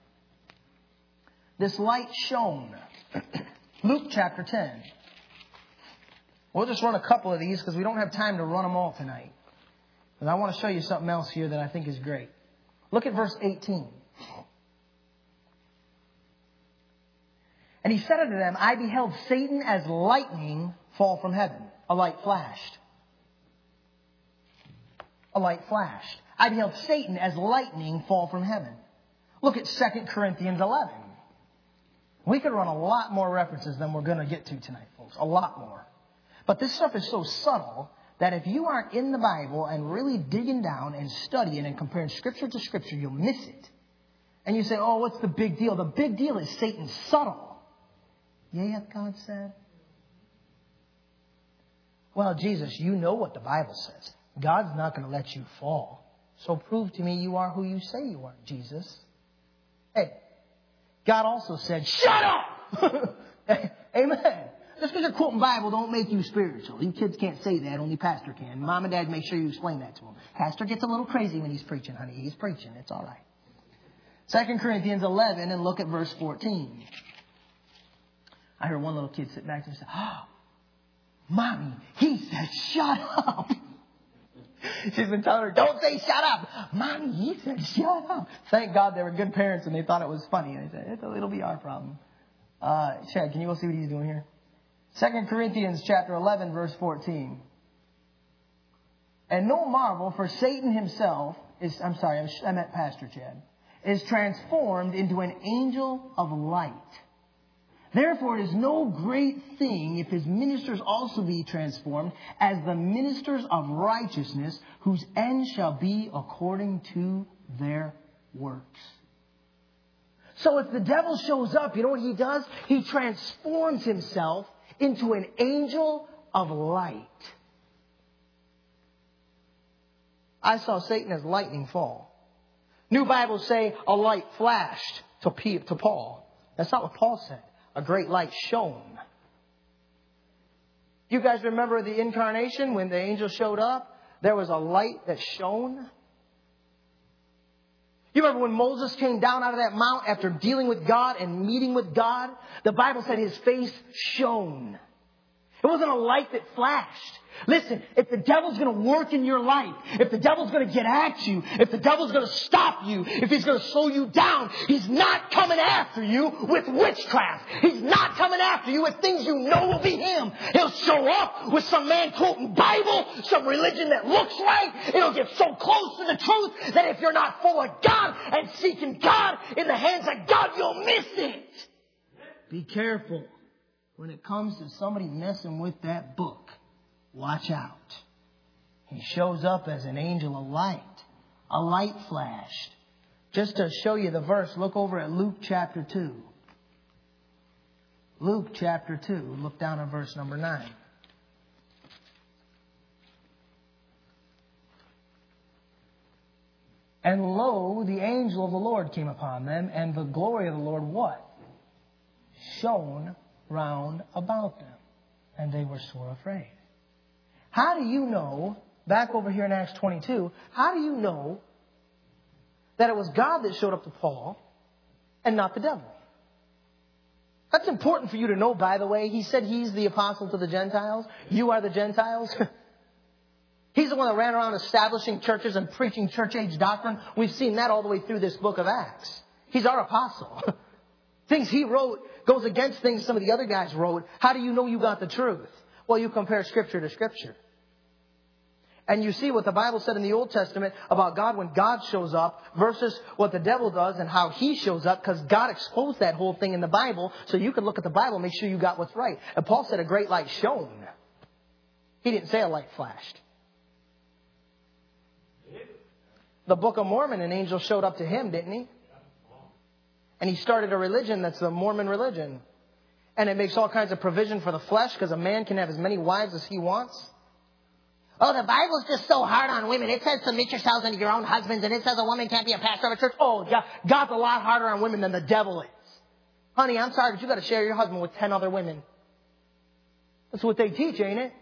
This light shone. Luke chapter 10. We'll just run a couple of these because we don't have time to run them all tonight. And I want to show you something else here that I think is great. Look at verse 18. And he said unto them, I beheld Satan as lightning fall from heaven. A light flashed. A light flashed. I beheld Satan as lightning fall from heaven. Look at 2 Corinthians 11. We could run a lot more references than we're going to get to tonight, folks. A lot more. But this stuff is so subtle that if you aren't in the Bible and really digging down and studying and comparing Scripture to Scripture, you'll miss it. And you say, oh, what's the big deal? The big deal is Satan's subtle. Yea, hath God said? Well, Jesus, you know what the Bible says. God's not going to let you fall. So prove to me you are who you say you are, Jesus. Hey, God also said, shut up! Amen. Just because you're quoting Bible don't make you spiritual. You kids can't say that. Only pastor can. Mom and dad, make sure you explain that to him. Pastor gets a little crazy when he's preaching, honey. He's preaching. It's all right. 2 Corinthians 11 and look at verse 14. I heard one little kid sit back there and say, oh, Mommy, he said, shut up. She's been telling her, don't say shut up. Mommy, he said, shut up. Thank God they were good parents and they thought it was funny. And I said, it'll be our problem. Chad, can you go see what he's doing here? 2 Corinthians chapter 11, verse 14. And no marvel, for Satan himself is, I meant Pastor Chad, is transformed into an angel of light. Therefore, it is no great thing if his ministers also be transformed as the ministers of righteousness, whose end shall be according to their works. So if the devil shows up, you know what he does? He transforms himself into an angel of light. I saw Satan as lightning fall. New Bibles say a light flashed to Paul. That's not what Paul said. A great light shone. You guys remember the incarnation when the angel showed up? There was a light that shone. You remember when Moses came down out of that mount after dealing with God and meeting with God? The Bible said his face shone. It wasn't a light that flashed. Listen, if the devil's going to work in your life, if the devil's going to get at you, if the devil's going to stop you, if he's going to slow you down, he's not coming after you with witchcraft. He's not coming after you with things you know will be him. He'll show up with some man quoting Bible, some religion that looks right. It'll get so close to the truth that if you're not full of God and seeking God in the hands of God, you'll miss it. Be careful when it comes to somebody messing with that book. Watch out. He shows up as an angel of light. A light flashed. Just to show you the verse, look over at Luke chapter 2. Luke chapter 2. Look down at verse number 9. And lo, the angel of the Lord came upon them, and the glory of the Lord what? Shone round about them. And they were sore afraid. How do you know, back over here in Acts 22, how do you know that it was God that showed up to Paul and not the devil? That's important for you to know, by the way. He said he's the apostle to the Gentiles. You are the Gentiles. He's the one that ran around establishing churches and preaching church age doctrine. We've seen that all the way through this book of Acts. He's our apostle. Things he wrote goes against things some of the other guys wrote. How do you know you got the truth? Well, you compare Scripture to Scripture. And you see what the Bible said in the Old Testament about God when God shows up versus what the devil does and how he shows up, because God exposed that whole thing in the Bible so you can look at the Bible and make sure you got what's right. And Paul said a great light shone. He didn't say a light flashed. The Book of Mormon, an angel showed up to him, didn't he? And he started a religion that's the Mormon religion. And it makes all kinds of provision for the flesh because a man can have as many wives as he wants. Oh, the Bible's just so hard on women. It says submit yourselves unto your own husbands, and it says a woman can't be a pastor of a church. Oh, God's a lot harder on women than the devil is. Honey, I'm sorry, but you got to share your husband with 10 other women. That's what they teach, ain't it?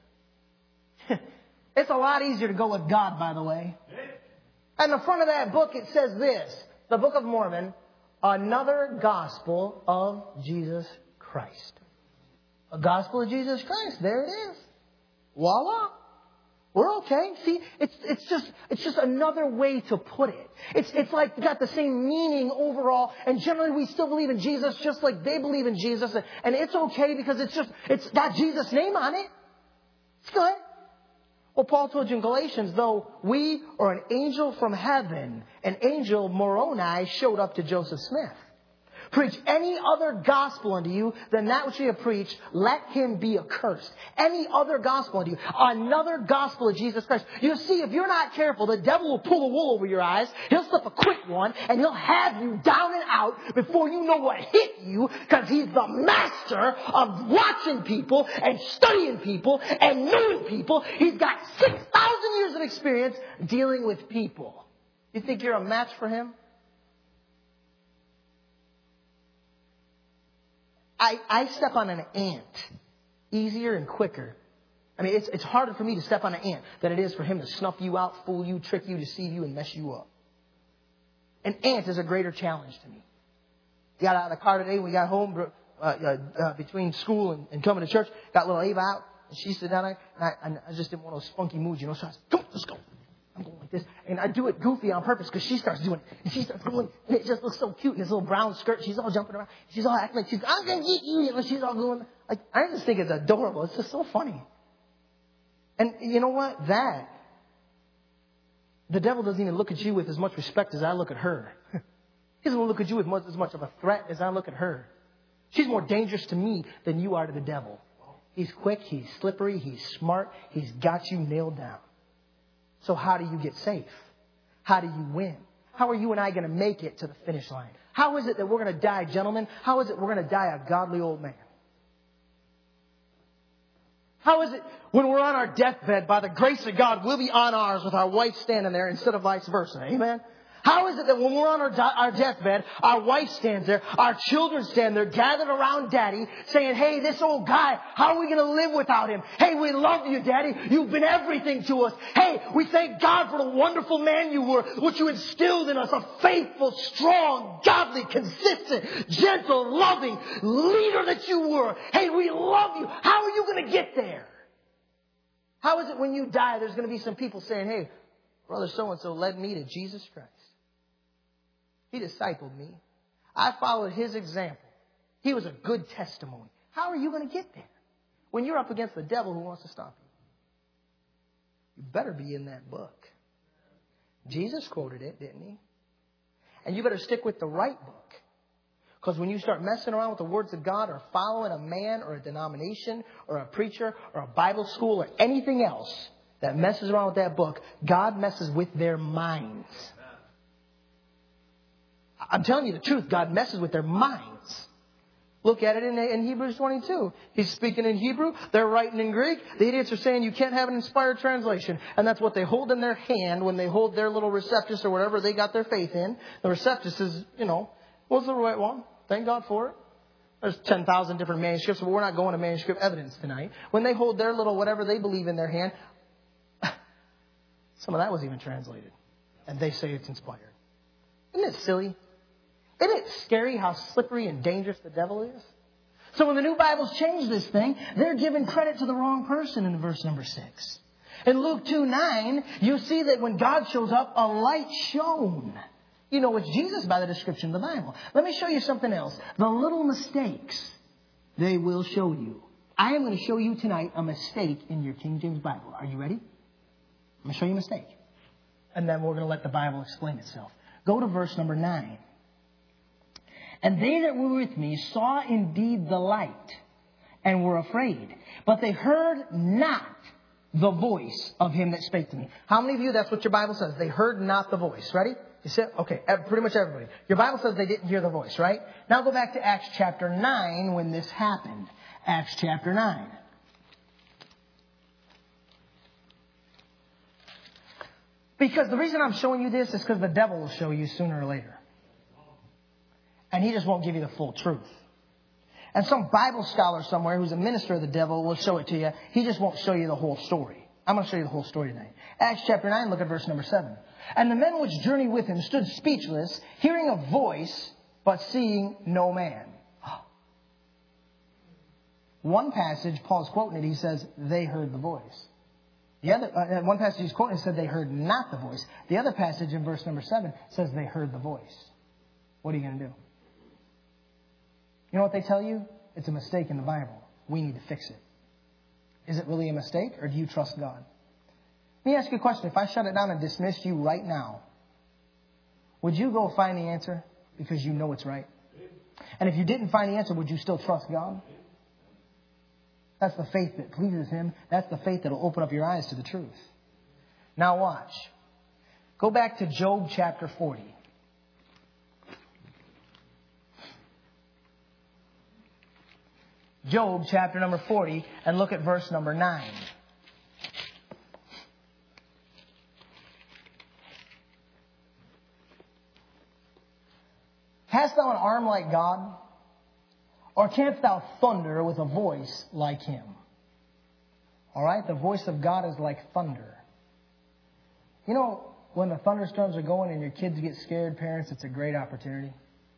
It's a lot easier to go with God, by the way. And the front of that book, it says this, the Book of Mormon, another gospel of Jesus Christ. A gospel of Jesus Christ. There it is. Voila. We're okay. See, it's just another way to put it. It's like got the same meaning overall. And generally we still believe in Jesus just like they believe in Jesus. And it's okay because it's got Jesus' name on it. It's good. Well, Paul told you in Galatians, though we or an angel from heaven, an angel Moroni showed up to Joseph Smith. Preach any other gospel unto you than that which we have preached, let him be accursed. Any other gospel unto you. Another gospel of Jesus Christ. You see, if you're not careful, the devil will pull the wool over your eyes. He'll slip a quick one, and he'll have you down and out before you know what hit you, because he's the master of watching people and studying people and knowing people. He's got 6,000 years of experience dealing with people. You think you're a match for him? I step on an ant easier and quicker. I mean, it's harder for me to step on an ant than it is for him to snuff you out, fool you, trick you, deceive you, and mess you up. An ant is a greater challenge to me. Got out of the car today. We got home between school and coming to church. Got little Ava out, and she sat down there. And I just didn't want those funky moods, you know. So I said, "Come on, let's go." I'm going like this. And I do it goofy on purpose because she starts doing it. And she starts going, and it just looks so cute in this little brown skirt. She's all jumping around. She's all acting like I'm going to get you. And she's all going, like, I just think it's adorable. It's just so funny. And you know what? The devil doesn't even look at you with as much respect as I look at her. He doesn't look at you with as much of a threat as I look at her. She's more dangerous to me than you are to the devil. He's quick. He's slippery. He's smart. He's got you nailed down. So how do you get safe? How do you win? How are you and I going to make it to the finish line? How is it that we're going to die, gentlemen? How is it we're going to die a godly old man? How is it when we're on our deathbed, by the grace of God, we'll be on ours with our wife standing there instead of vice versa? Amen? How is it that when we're on our deathbed, our wife stands there, our children stand there, gathered around Daddy, saying, hey, this old guy, how are we going to live without him? Hey, we love you, Daddy. You've been everything to us. Hey, we thank God for the wonderful man you were, what you instilled in us, a faithful, strong, godly, consistent, gentle, loving leader that you were. Hey, we love you. How are you going to get there? How is it when you die, there's going to be some people saying, hey, Brother so-and-so led me to Jesus Christ. He discipled me. I followed his example. He was a good testimony. How are you going to get there when you're up against the devil who wants to stop you? You better be in that book. Jesus quoted it, didn't he? And you better stick with the right book. Because when you start messing around with the words of God or following a man or a denomination or a preacher or a Bible school or anything else that messes around with that book, God messes with their minds. I'm telling you the truth. God messes with their minds. Look at it in Hebrews 22. He's speaking in Hebrew. They're writing in Greek. The idiots are saying you can't have an inspired translation. And that's what they hold in their hand when they hold their little receptus or whatever they got their faith in. The receptus is, what's the right one? Thank God for it. There's 10,000 different manuscripts, but we're not going to manuscript evidence tonight. When they hold their little whatever they believe in their hand, some of that was even translated. And they say it's inspired. Isn't it silly? Isn't it scary how slippery and dangerous the devil is? So when the New Bibles change this thing, they're giving credit to the wrong person in verse number 6. In Luke 2:9, you see that when God shows up, a light shone. You know it's Jesus by the description of the Bible. Let me show you something else. The little mistakes, they will show you. I am going to show you tonight a mistake in your King James Bible. Are you ready? I'm going to show you a mistake. And then we're going to let the Bible explain itself. Go to verse number 9. And they that were with me saw indeed the light and were afraid. But they heard not the voice of him that spake to me. How many of you, that's what your Bible says? They heard not the voice. Ready? You said, okay, pretty much everybody. Your Bible says they didn't hear the voice, right? Now go back to Acts chapter 9 when this happened. Acts chapter 9. Because the reason I'm showing you this is because the devil will show you sooner or later. And he just won't give you the full truth. And some Bible scholar somewhere who's a minister of the devil will show it to you. He just won't show you the whole story. I'm going to show you the whole story tonight. Acts chapter 9, look at verse number 7. And the men which journeyed with him stood speechless, hearing a voice, but seeing no man. One passage, Paul's quoting it, he says, they heard the voice. The other, one passage he's quoting, he said they heard not the voice. The other passage in verse number 7 says they heard the voice. What are you going to do? You know what they tell you? It's a mistake in the Bible. We need to fix it. Is it really a mistake, or do you trust God? Let me ask you a question. If I shut it down and dismiss you right now, would you go find the answer because you know it's right? And if you didn't find the answer, would you still trust God? That's the faith that pleases Him. That's the faith that will open up your eyes to the truth. Now watch. Go back to Job chapter 40. Job chapter number 40, and look at verse number 9. Hast thou an arm like God? Or canst thou thunder with a voice like Him? All right, the voice of God is like thunder. You know, when the thunderstorms are going and your kids get scared, parents, it's a great opportunity.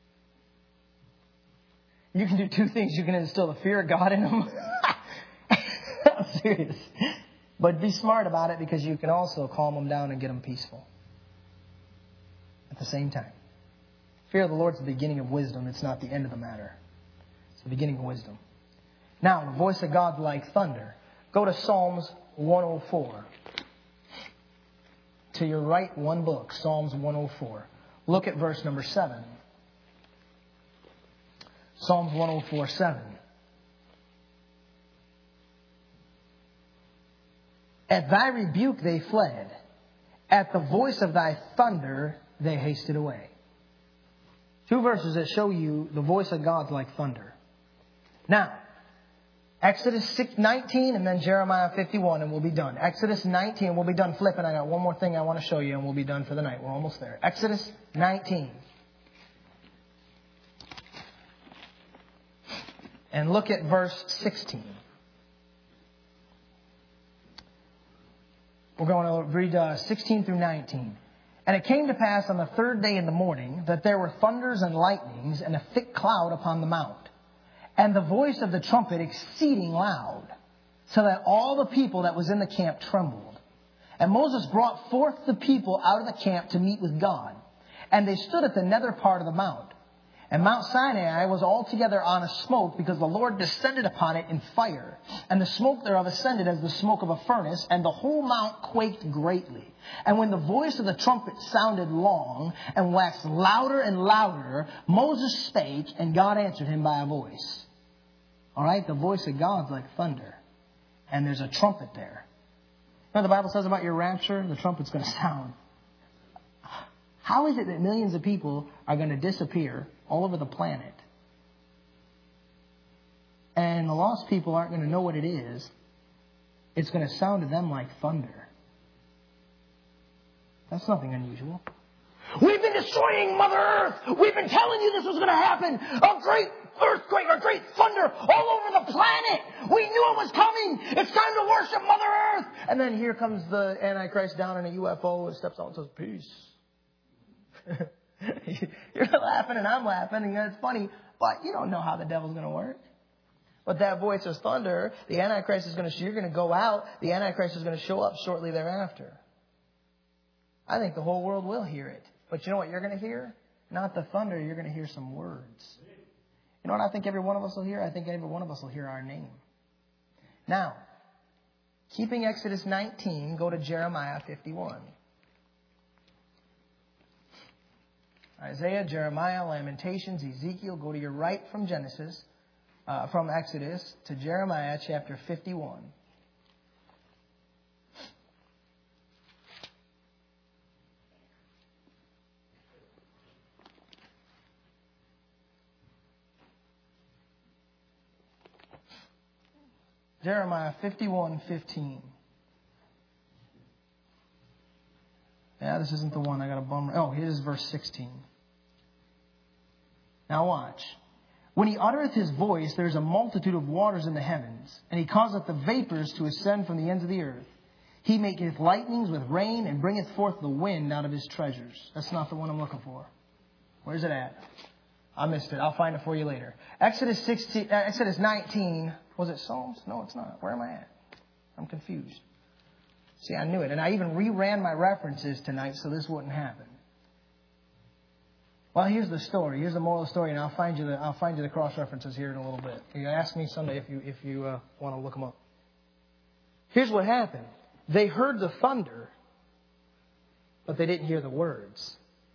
You can do two things. You can instill the fear of God in them. I'm serious. But be smart about it, because you can also calm them down and get them peaceful at the same time. Fear of the Lord is the beginning of wisdom. It's not the end of the matter. It's the beginning of wisdom. Now, the voice of God like thunder. Go to Psalms 104. To your right, one book, Psalms 104. Look at verse number 7. Psalms 104:7. At thy rebuke they fled. At the voice of thy thunder they hasted away. Two verses that show you the voice of God's like thunder. Now, Exodus 19 and then Jeremiah 51 and we'll be done. Exodus 19, we'll be done flipping. I got one more thing I want to show you and we'll be done for the night. We're almost there. Exodus 19. And look at verse 16. We're going to read 16 through 19. And it came to pass on the third day in the morning that there were thunders and lightnings and a thick cloud upon the mount, and the voice of the trumpet exceeding loud, so that all the people that was in the camp trembled. And Moses brought forth the people out of the camp to meet with God. And they stood at the nether part of the mount. And Mount Sinai was altogether on a smoke, because the Lord descended upon it in fire. And the smoke thereof ascended as the smoke of a furnace, and the whole mount quaked greatly. And when the voice of the trumpet sounded long, and waxed louder and louder, Moses spake, and God answered him by a voice. All right, the voice of God's like thunder. And there's a trumpet there. You know what the Bible says about your rapture? The trumpet's going to sound. How is it that millions of people are going to disappear all over the planet, and the lost people aren't going to know what it is? It's going to sound to them like thunder. That's nothing unusual. We've been destroying Mother Earth. We've been telling you this was going to happen. A great earthquake, a great thunder all over the planet. We knew it was coming. It's time to worship Mother Earth. And then here comes the Antichrist down in a UFO and steps out and says, peace. You're laughing and I'm laughing, and it's funny, but you don't know how the devil's going to work. But that voice is thunder. The Antichrist is going to, you're going to go out. The Antichrist is going to show up shortly thereafter. I think the whole world will hear it. But you know what you're going to hear? Not the thunder, you're going to hear some words. You know what I think every one of us will hear? I think every one of us will hear our name. Now, keeping Exodus 19, go to Jeremiah 51. Isaiah, Jeremiah, Lamentations, Ezekiel. Go to your right from from Exodus to Jeremiah chapter 51. Jeremiah 51:15. Yeah, this isn't the one. I got a bummer. Oh, here's verse 16. Now watch. When he uttereth his voice, there is a multitude of waters in the heavens, and he causeth the vapors to ascend from the ends of the earth. He maketh lightnings with rain, and bringeth forth the wind out of his treasures. That's not the one I'm looking for. Where's it at? I missed it. I'll find it for you later. Exodus 19. Was it Psalms? No, it's not. Where am I at? I'm confused. See, I knew it. And I even reran my references tonight so this wouldn't happen. Well, here's the story. Here's the moral of the story, and I'll find you the cross references here in a little bit. You can ask me someday if you want to look them up. Here's what happened. They heard the thunder, but they didn't hear the words.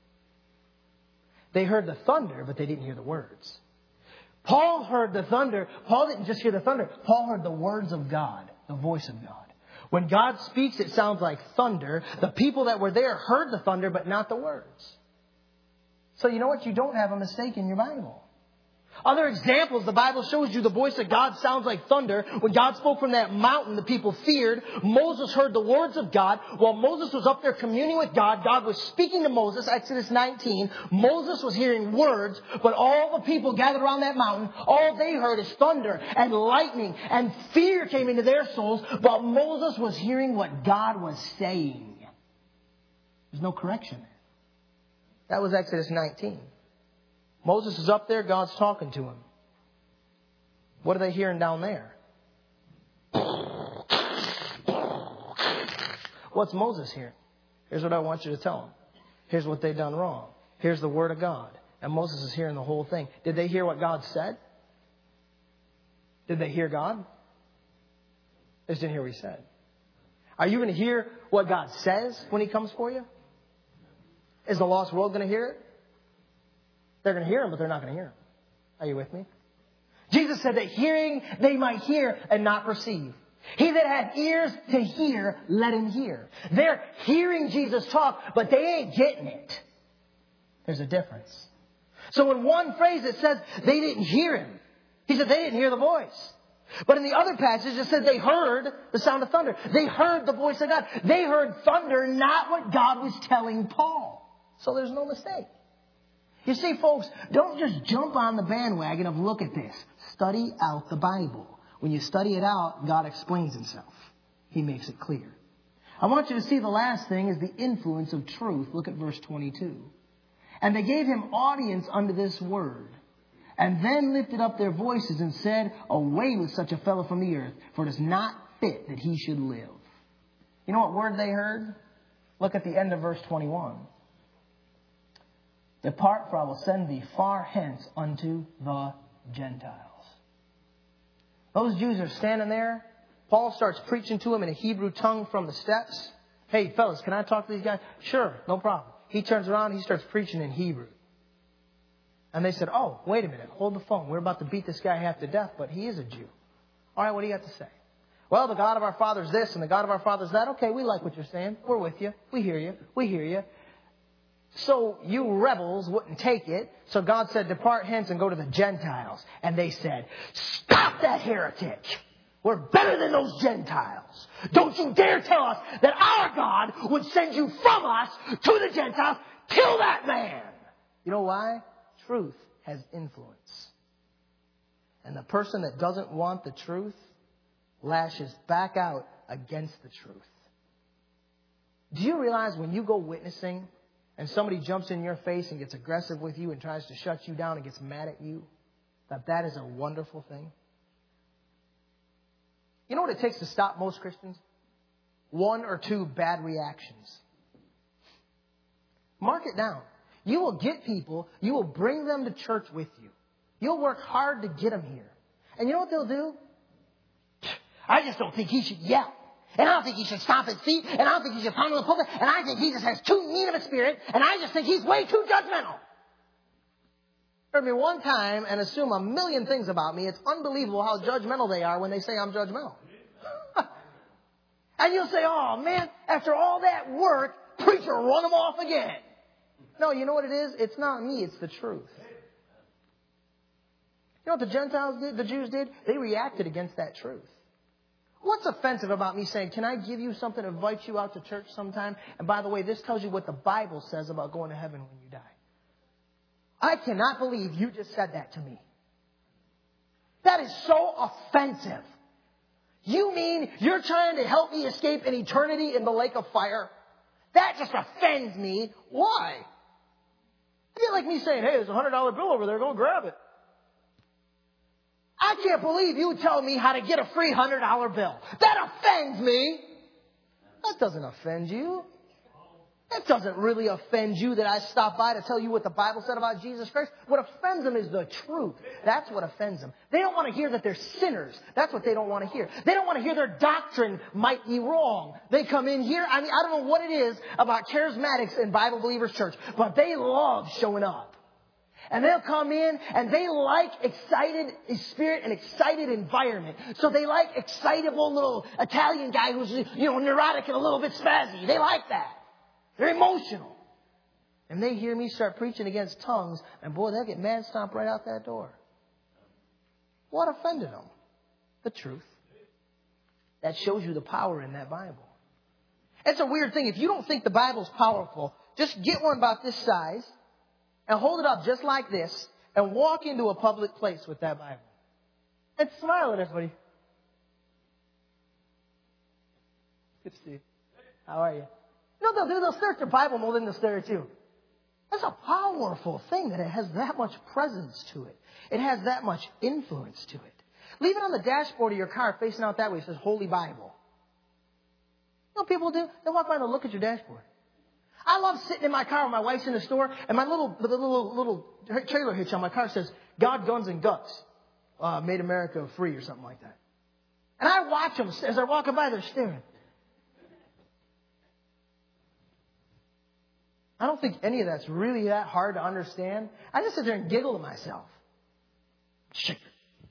They heard the thunder, but they didn't hear the words. Paul heard the thunder. Paul didn't just hear the thunder. Paul heard the words of God, the voice of God. When God speaks, it sounds like thunder. The people that were there heard the thunder, but not the words. So you know what? You don't have a mistake in your Bible. Other examples, the Bible shows you the voice of God sounds like thunder. When God spoke from that mountain, the people feared. Moses heard the words of God. While Moses was up there communing with God, God was speaking to Moses, Exodus 19. Moses was hearing words, but all the people gathered around that mountain, all they heard is thunder and lightning, and fear came into their souls, but Moses was hearing what God was saying. There's no correction there. That was Exodus 19. Moses is up there, God's talking to him. What are they hearing down there? What's Moses hearing? Here's what I want you to tell him. Here's what they've done wrong. Here's the word of God. And Moses is hearing the whole thing. Did they hear what God said? Did they hear God? They just didn't hear what he said. Are you going to hear what God says when he comes for you? Is the lost world going to hear it? They're going to hear him, but they're not going to hear him. Are you with me? Jesus said that hearing they might hear and not perceive. He that hath ears to hear, let him hear. They're hearing Jesus talk, but they ain't getting it. There's a difference. So in one phrase it says they didn't hear him. He said they didn't hear the voice. But in the other passage it said they heard the sound of thunder. They heard the voice of God. They heard thunder, not what God was telling Paul. So there's no mistake. You see, folks, don't just jump on the bandwagon of look at this. Study out the Bible. When you study it out, God explains himself. He makes it clear. I want you to see the last thing is the influence of truth. Look at verse 22. And they gave him audience unto this word, and then lifted up their voices and said, away with such a fellow from the earth, for it is not fit that he should live. You know what word they heard? Look at the end of verse 21. Depart, for I will send thee far hence unto the Gentiles. Those Jews are standing there. Paul starts preaching to them in a Hebrew tongue from the steps. Hey, fellas, can I talk to these guys? Sure, no problem. He turns around, he starts preaching in Hebrew. And they said, oh, wait a minute, hold the phone. We're about to beat this guy half to death, but he is a Jew. All right, what do you got to say? Well, the God of our fathers this and the God of our fathers that. Okay, we like what you're saying. We're with you. We hear you. We hear you. So you rebels wouldn't take it. So God said, depart hence and go to the Gentiles. And they said, stop that heretic. We're better than those Gentiles. Don't you dare tell us that our God would send you from us to the Gentiles. Kill that man. You know why? Truth has influence. And the person that doesn't want the truth lashes back out against the truth. Do you realize when you go witnessing and somebody jumps in your face and gets aggressive with you and tries to shut you down and gets mad at you, that is a wonderful thing? You know what it takes to stop most Christians? 1 or 2 bad reactions. Mark it down. You will get people, you will bring them to church with you. You'll work hard to get them here. And you know what they'll do? I just don't think he should yell. And I don't think he should stomp his feet. And I don't think he should pound on the pulpit. And I think he just has too mean of a spirit. And I just think he's way too judgmental. Heard me one time and assume a million things about me. It's unbelievable how judgmental they are when they say I'm judgmental. And you'll say, oh man, after all that work, preacher, run them off again. No, you know what it is? It's not me, it's the truth. You know what the Gentiles did, the Jews did? They reacted against that truth. What's offensive about me saying, can I give you something, invite you out to church sometime? And by the way, this tells you what the Bible says about going to heaven when you die. I cannot believe you just said that to me. That is so offensive. You mean you're trying to help me escape an eternity in the lake of fire? That just offends me. Why? It'd be like me saying, hey, there's a $100 bill over there, go grab it. I can't believe you tell me how to get a free $100 bill. That offends me. That doesn't offend you. That doesn't really offend you that I stopped by to tell you what the Bible said about Jesus Christ. What offends them is the truth. That's what offends them. They don't want to hear that they're sinners. That's what they don't want to hear. They don't want to hear their doctrine might be wrong. They come in here. I don't know what it is about charismatics in Bible Believers Church, but they love showing up. And they'll come in and they like excited spirit and excited environment. So they like excitable little Italian guy who's, neurotic and a little bit spazzy. They like that. They're emotional. And they hear me start preaching against tongues, and boy, they'll get mad stomped right out that door. What offended them? The truth. That shows you the power in that Bible. It's a weird thing. If you don't think the Bible's powerful, just get one about this size and hold it up just like this and walk into a public place with that Bible. And smile at everybody. Good to see you. How are you? You know what they'll do? They'll stare at your Bible more than they'll stare at you. That's a powerful thing that it has that much presence to it. It has that much influence to it. Leave it on the dashboard of your car facing out that way. It says Holy Bible. You know what people do? They walk by and they'll look at your dashboard. I love sitting in my car when my wife's in the store and my little trailer hitch on my car says God, Guns, and Guts. Made America Free or something like that. And I watch them as they're walking by, they're staring. I don't think any of that's really that hard to understand. I just sit there and giggle to myself. Shake it.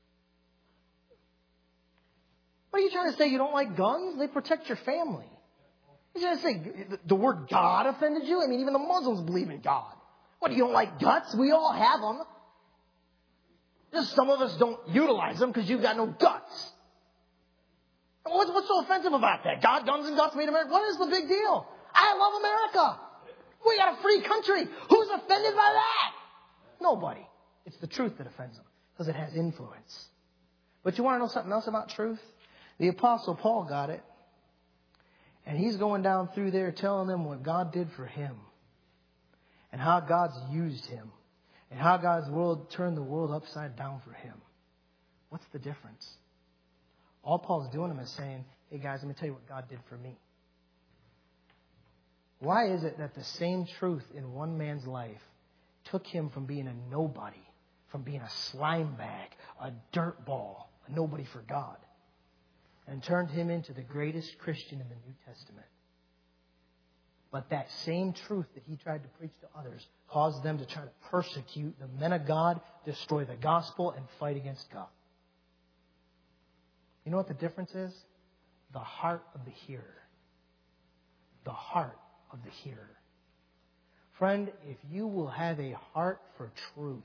What are you trying to say? You don't like guns? They protect your family. You're trying to say the word God offended you? I mean, even the Muslims believe in God. What, you don't like guts? We all have them. Just some of us don't utilize them because you've got no guts. What's so offensive about that? God, guns and guts made America. What is the big deal? I love America. We got a free country. Who's offended by that? Nobody. It's the truth that offends them because it has influence. But you want to know something else about truth? The Apostle Paul got it. And he's going down through there telling them what God did for him. And how God's used him. And how God's world turned the world upside down for him. What's the difference? All Paul's doing is saying, hey guys, let me tell you what God did for me. Why is it that the same truth in one man's life took him from being a nobody, from being a slime bag, a dirt ball, a nobody for God, and turned him into the greatest Christian in the New Testament? But that same truth that he tried to preach to others caused them to try to persecute the men of God, destroy the gospel, and fight against God. You know what the difference is? The heart of the hearer. The heart of the hearer. Friend, if you will have a heart for truth,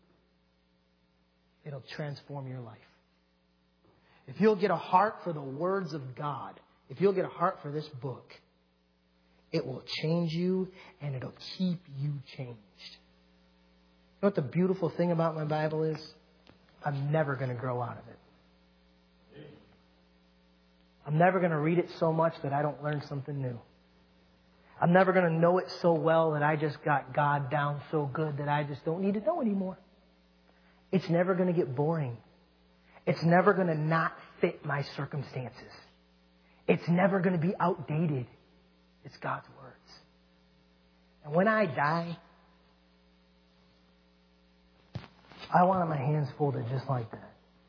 it'll transform your life. If you'll get a heart for the words of God, if you'll get a heart for this book, it will change you and it'll keep you changed. You know what the beautiful thing about my Bible is? I'm never going to grow out of it. I'm never going to read it so much that I don't learn something new. I'm never going to know it so well that I just got God down so good that I just don't need to know anymore. It's never going to get boring. It's never going to not fit my circumstances. It's never going to be outdated. It's God's words. And when I die, I want my hands folded just like that.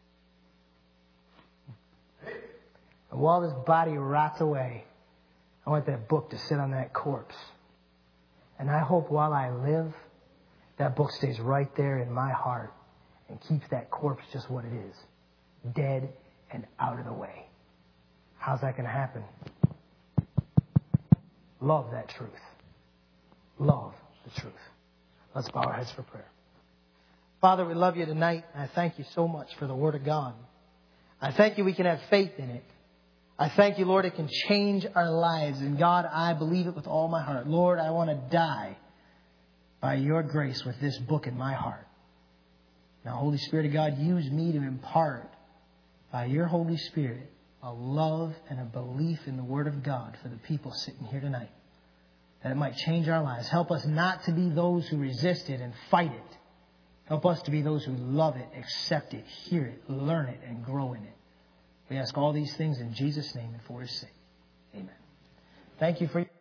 And while this body rots away, I want that book to sit on that corpse. And I hope while I live, that book stays right there in my heart and keeps that corpse just what it is. Dead and out of the way. How's that going to happen? Love that truth. Love the truth. Let's bow our heads for prayer. Father, we love you tonight. And I thank you so much for the Word of God. I thank you we can have faith in it. I thank you, Lord, it can change our lives. And God, I believe it with all my heart. Lord, I want to die by your grace with this book in my heart. Now, Holy Spirit of God, use me to impart by your Holy Spirit a love and a belief in the Word of God for the people sitting here tonight. That it might change our lives. Help us not to be those who resist it and fight it. Help us to be those who love it, accept it, hear it, learn it, and grow in it. We ask all these things in Jesus' name and for His sake. Amen. Thank you for your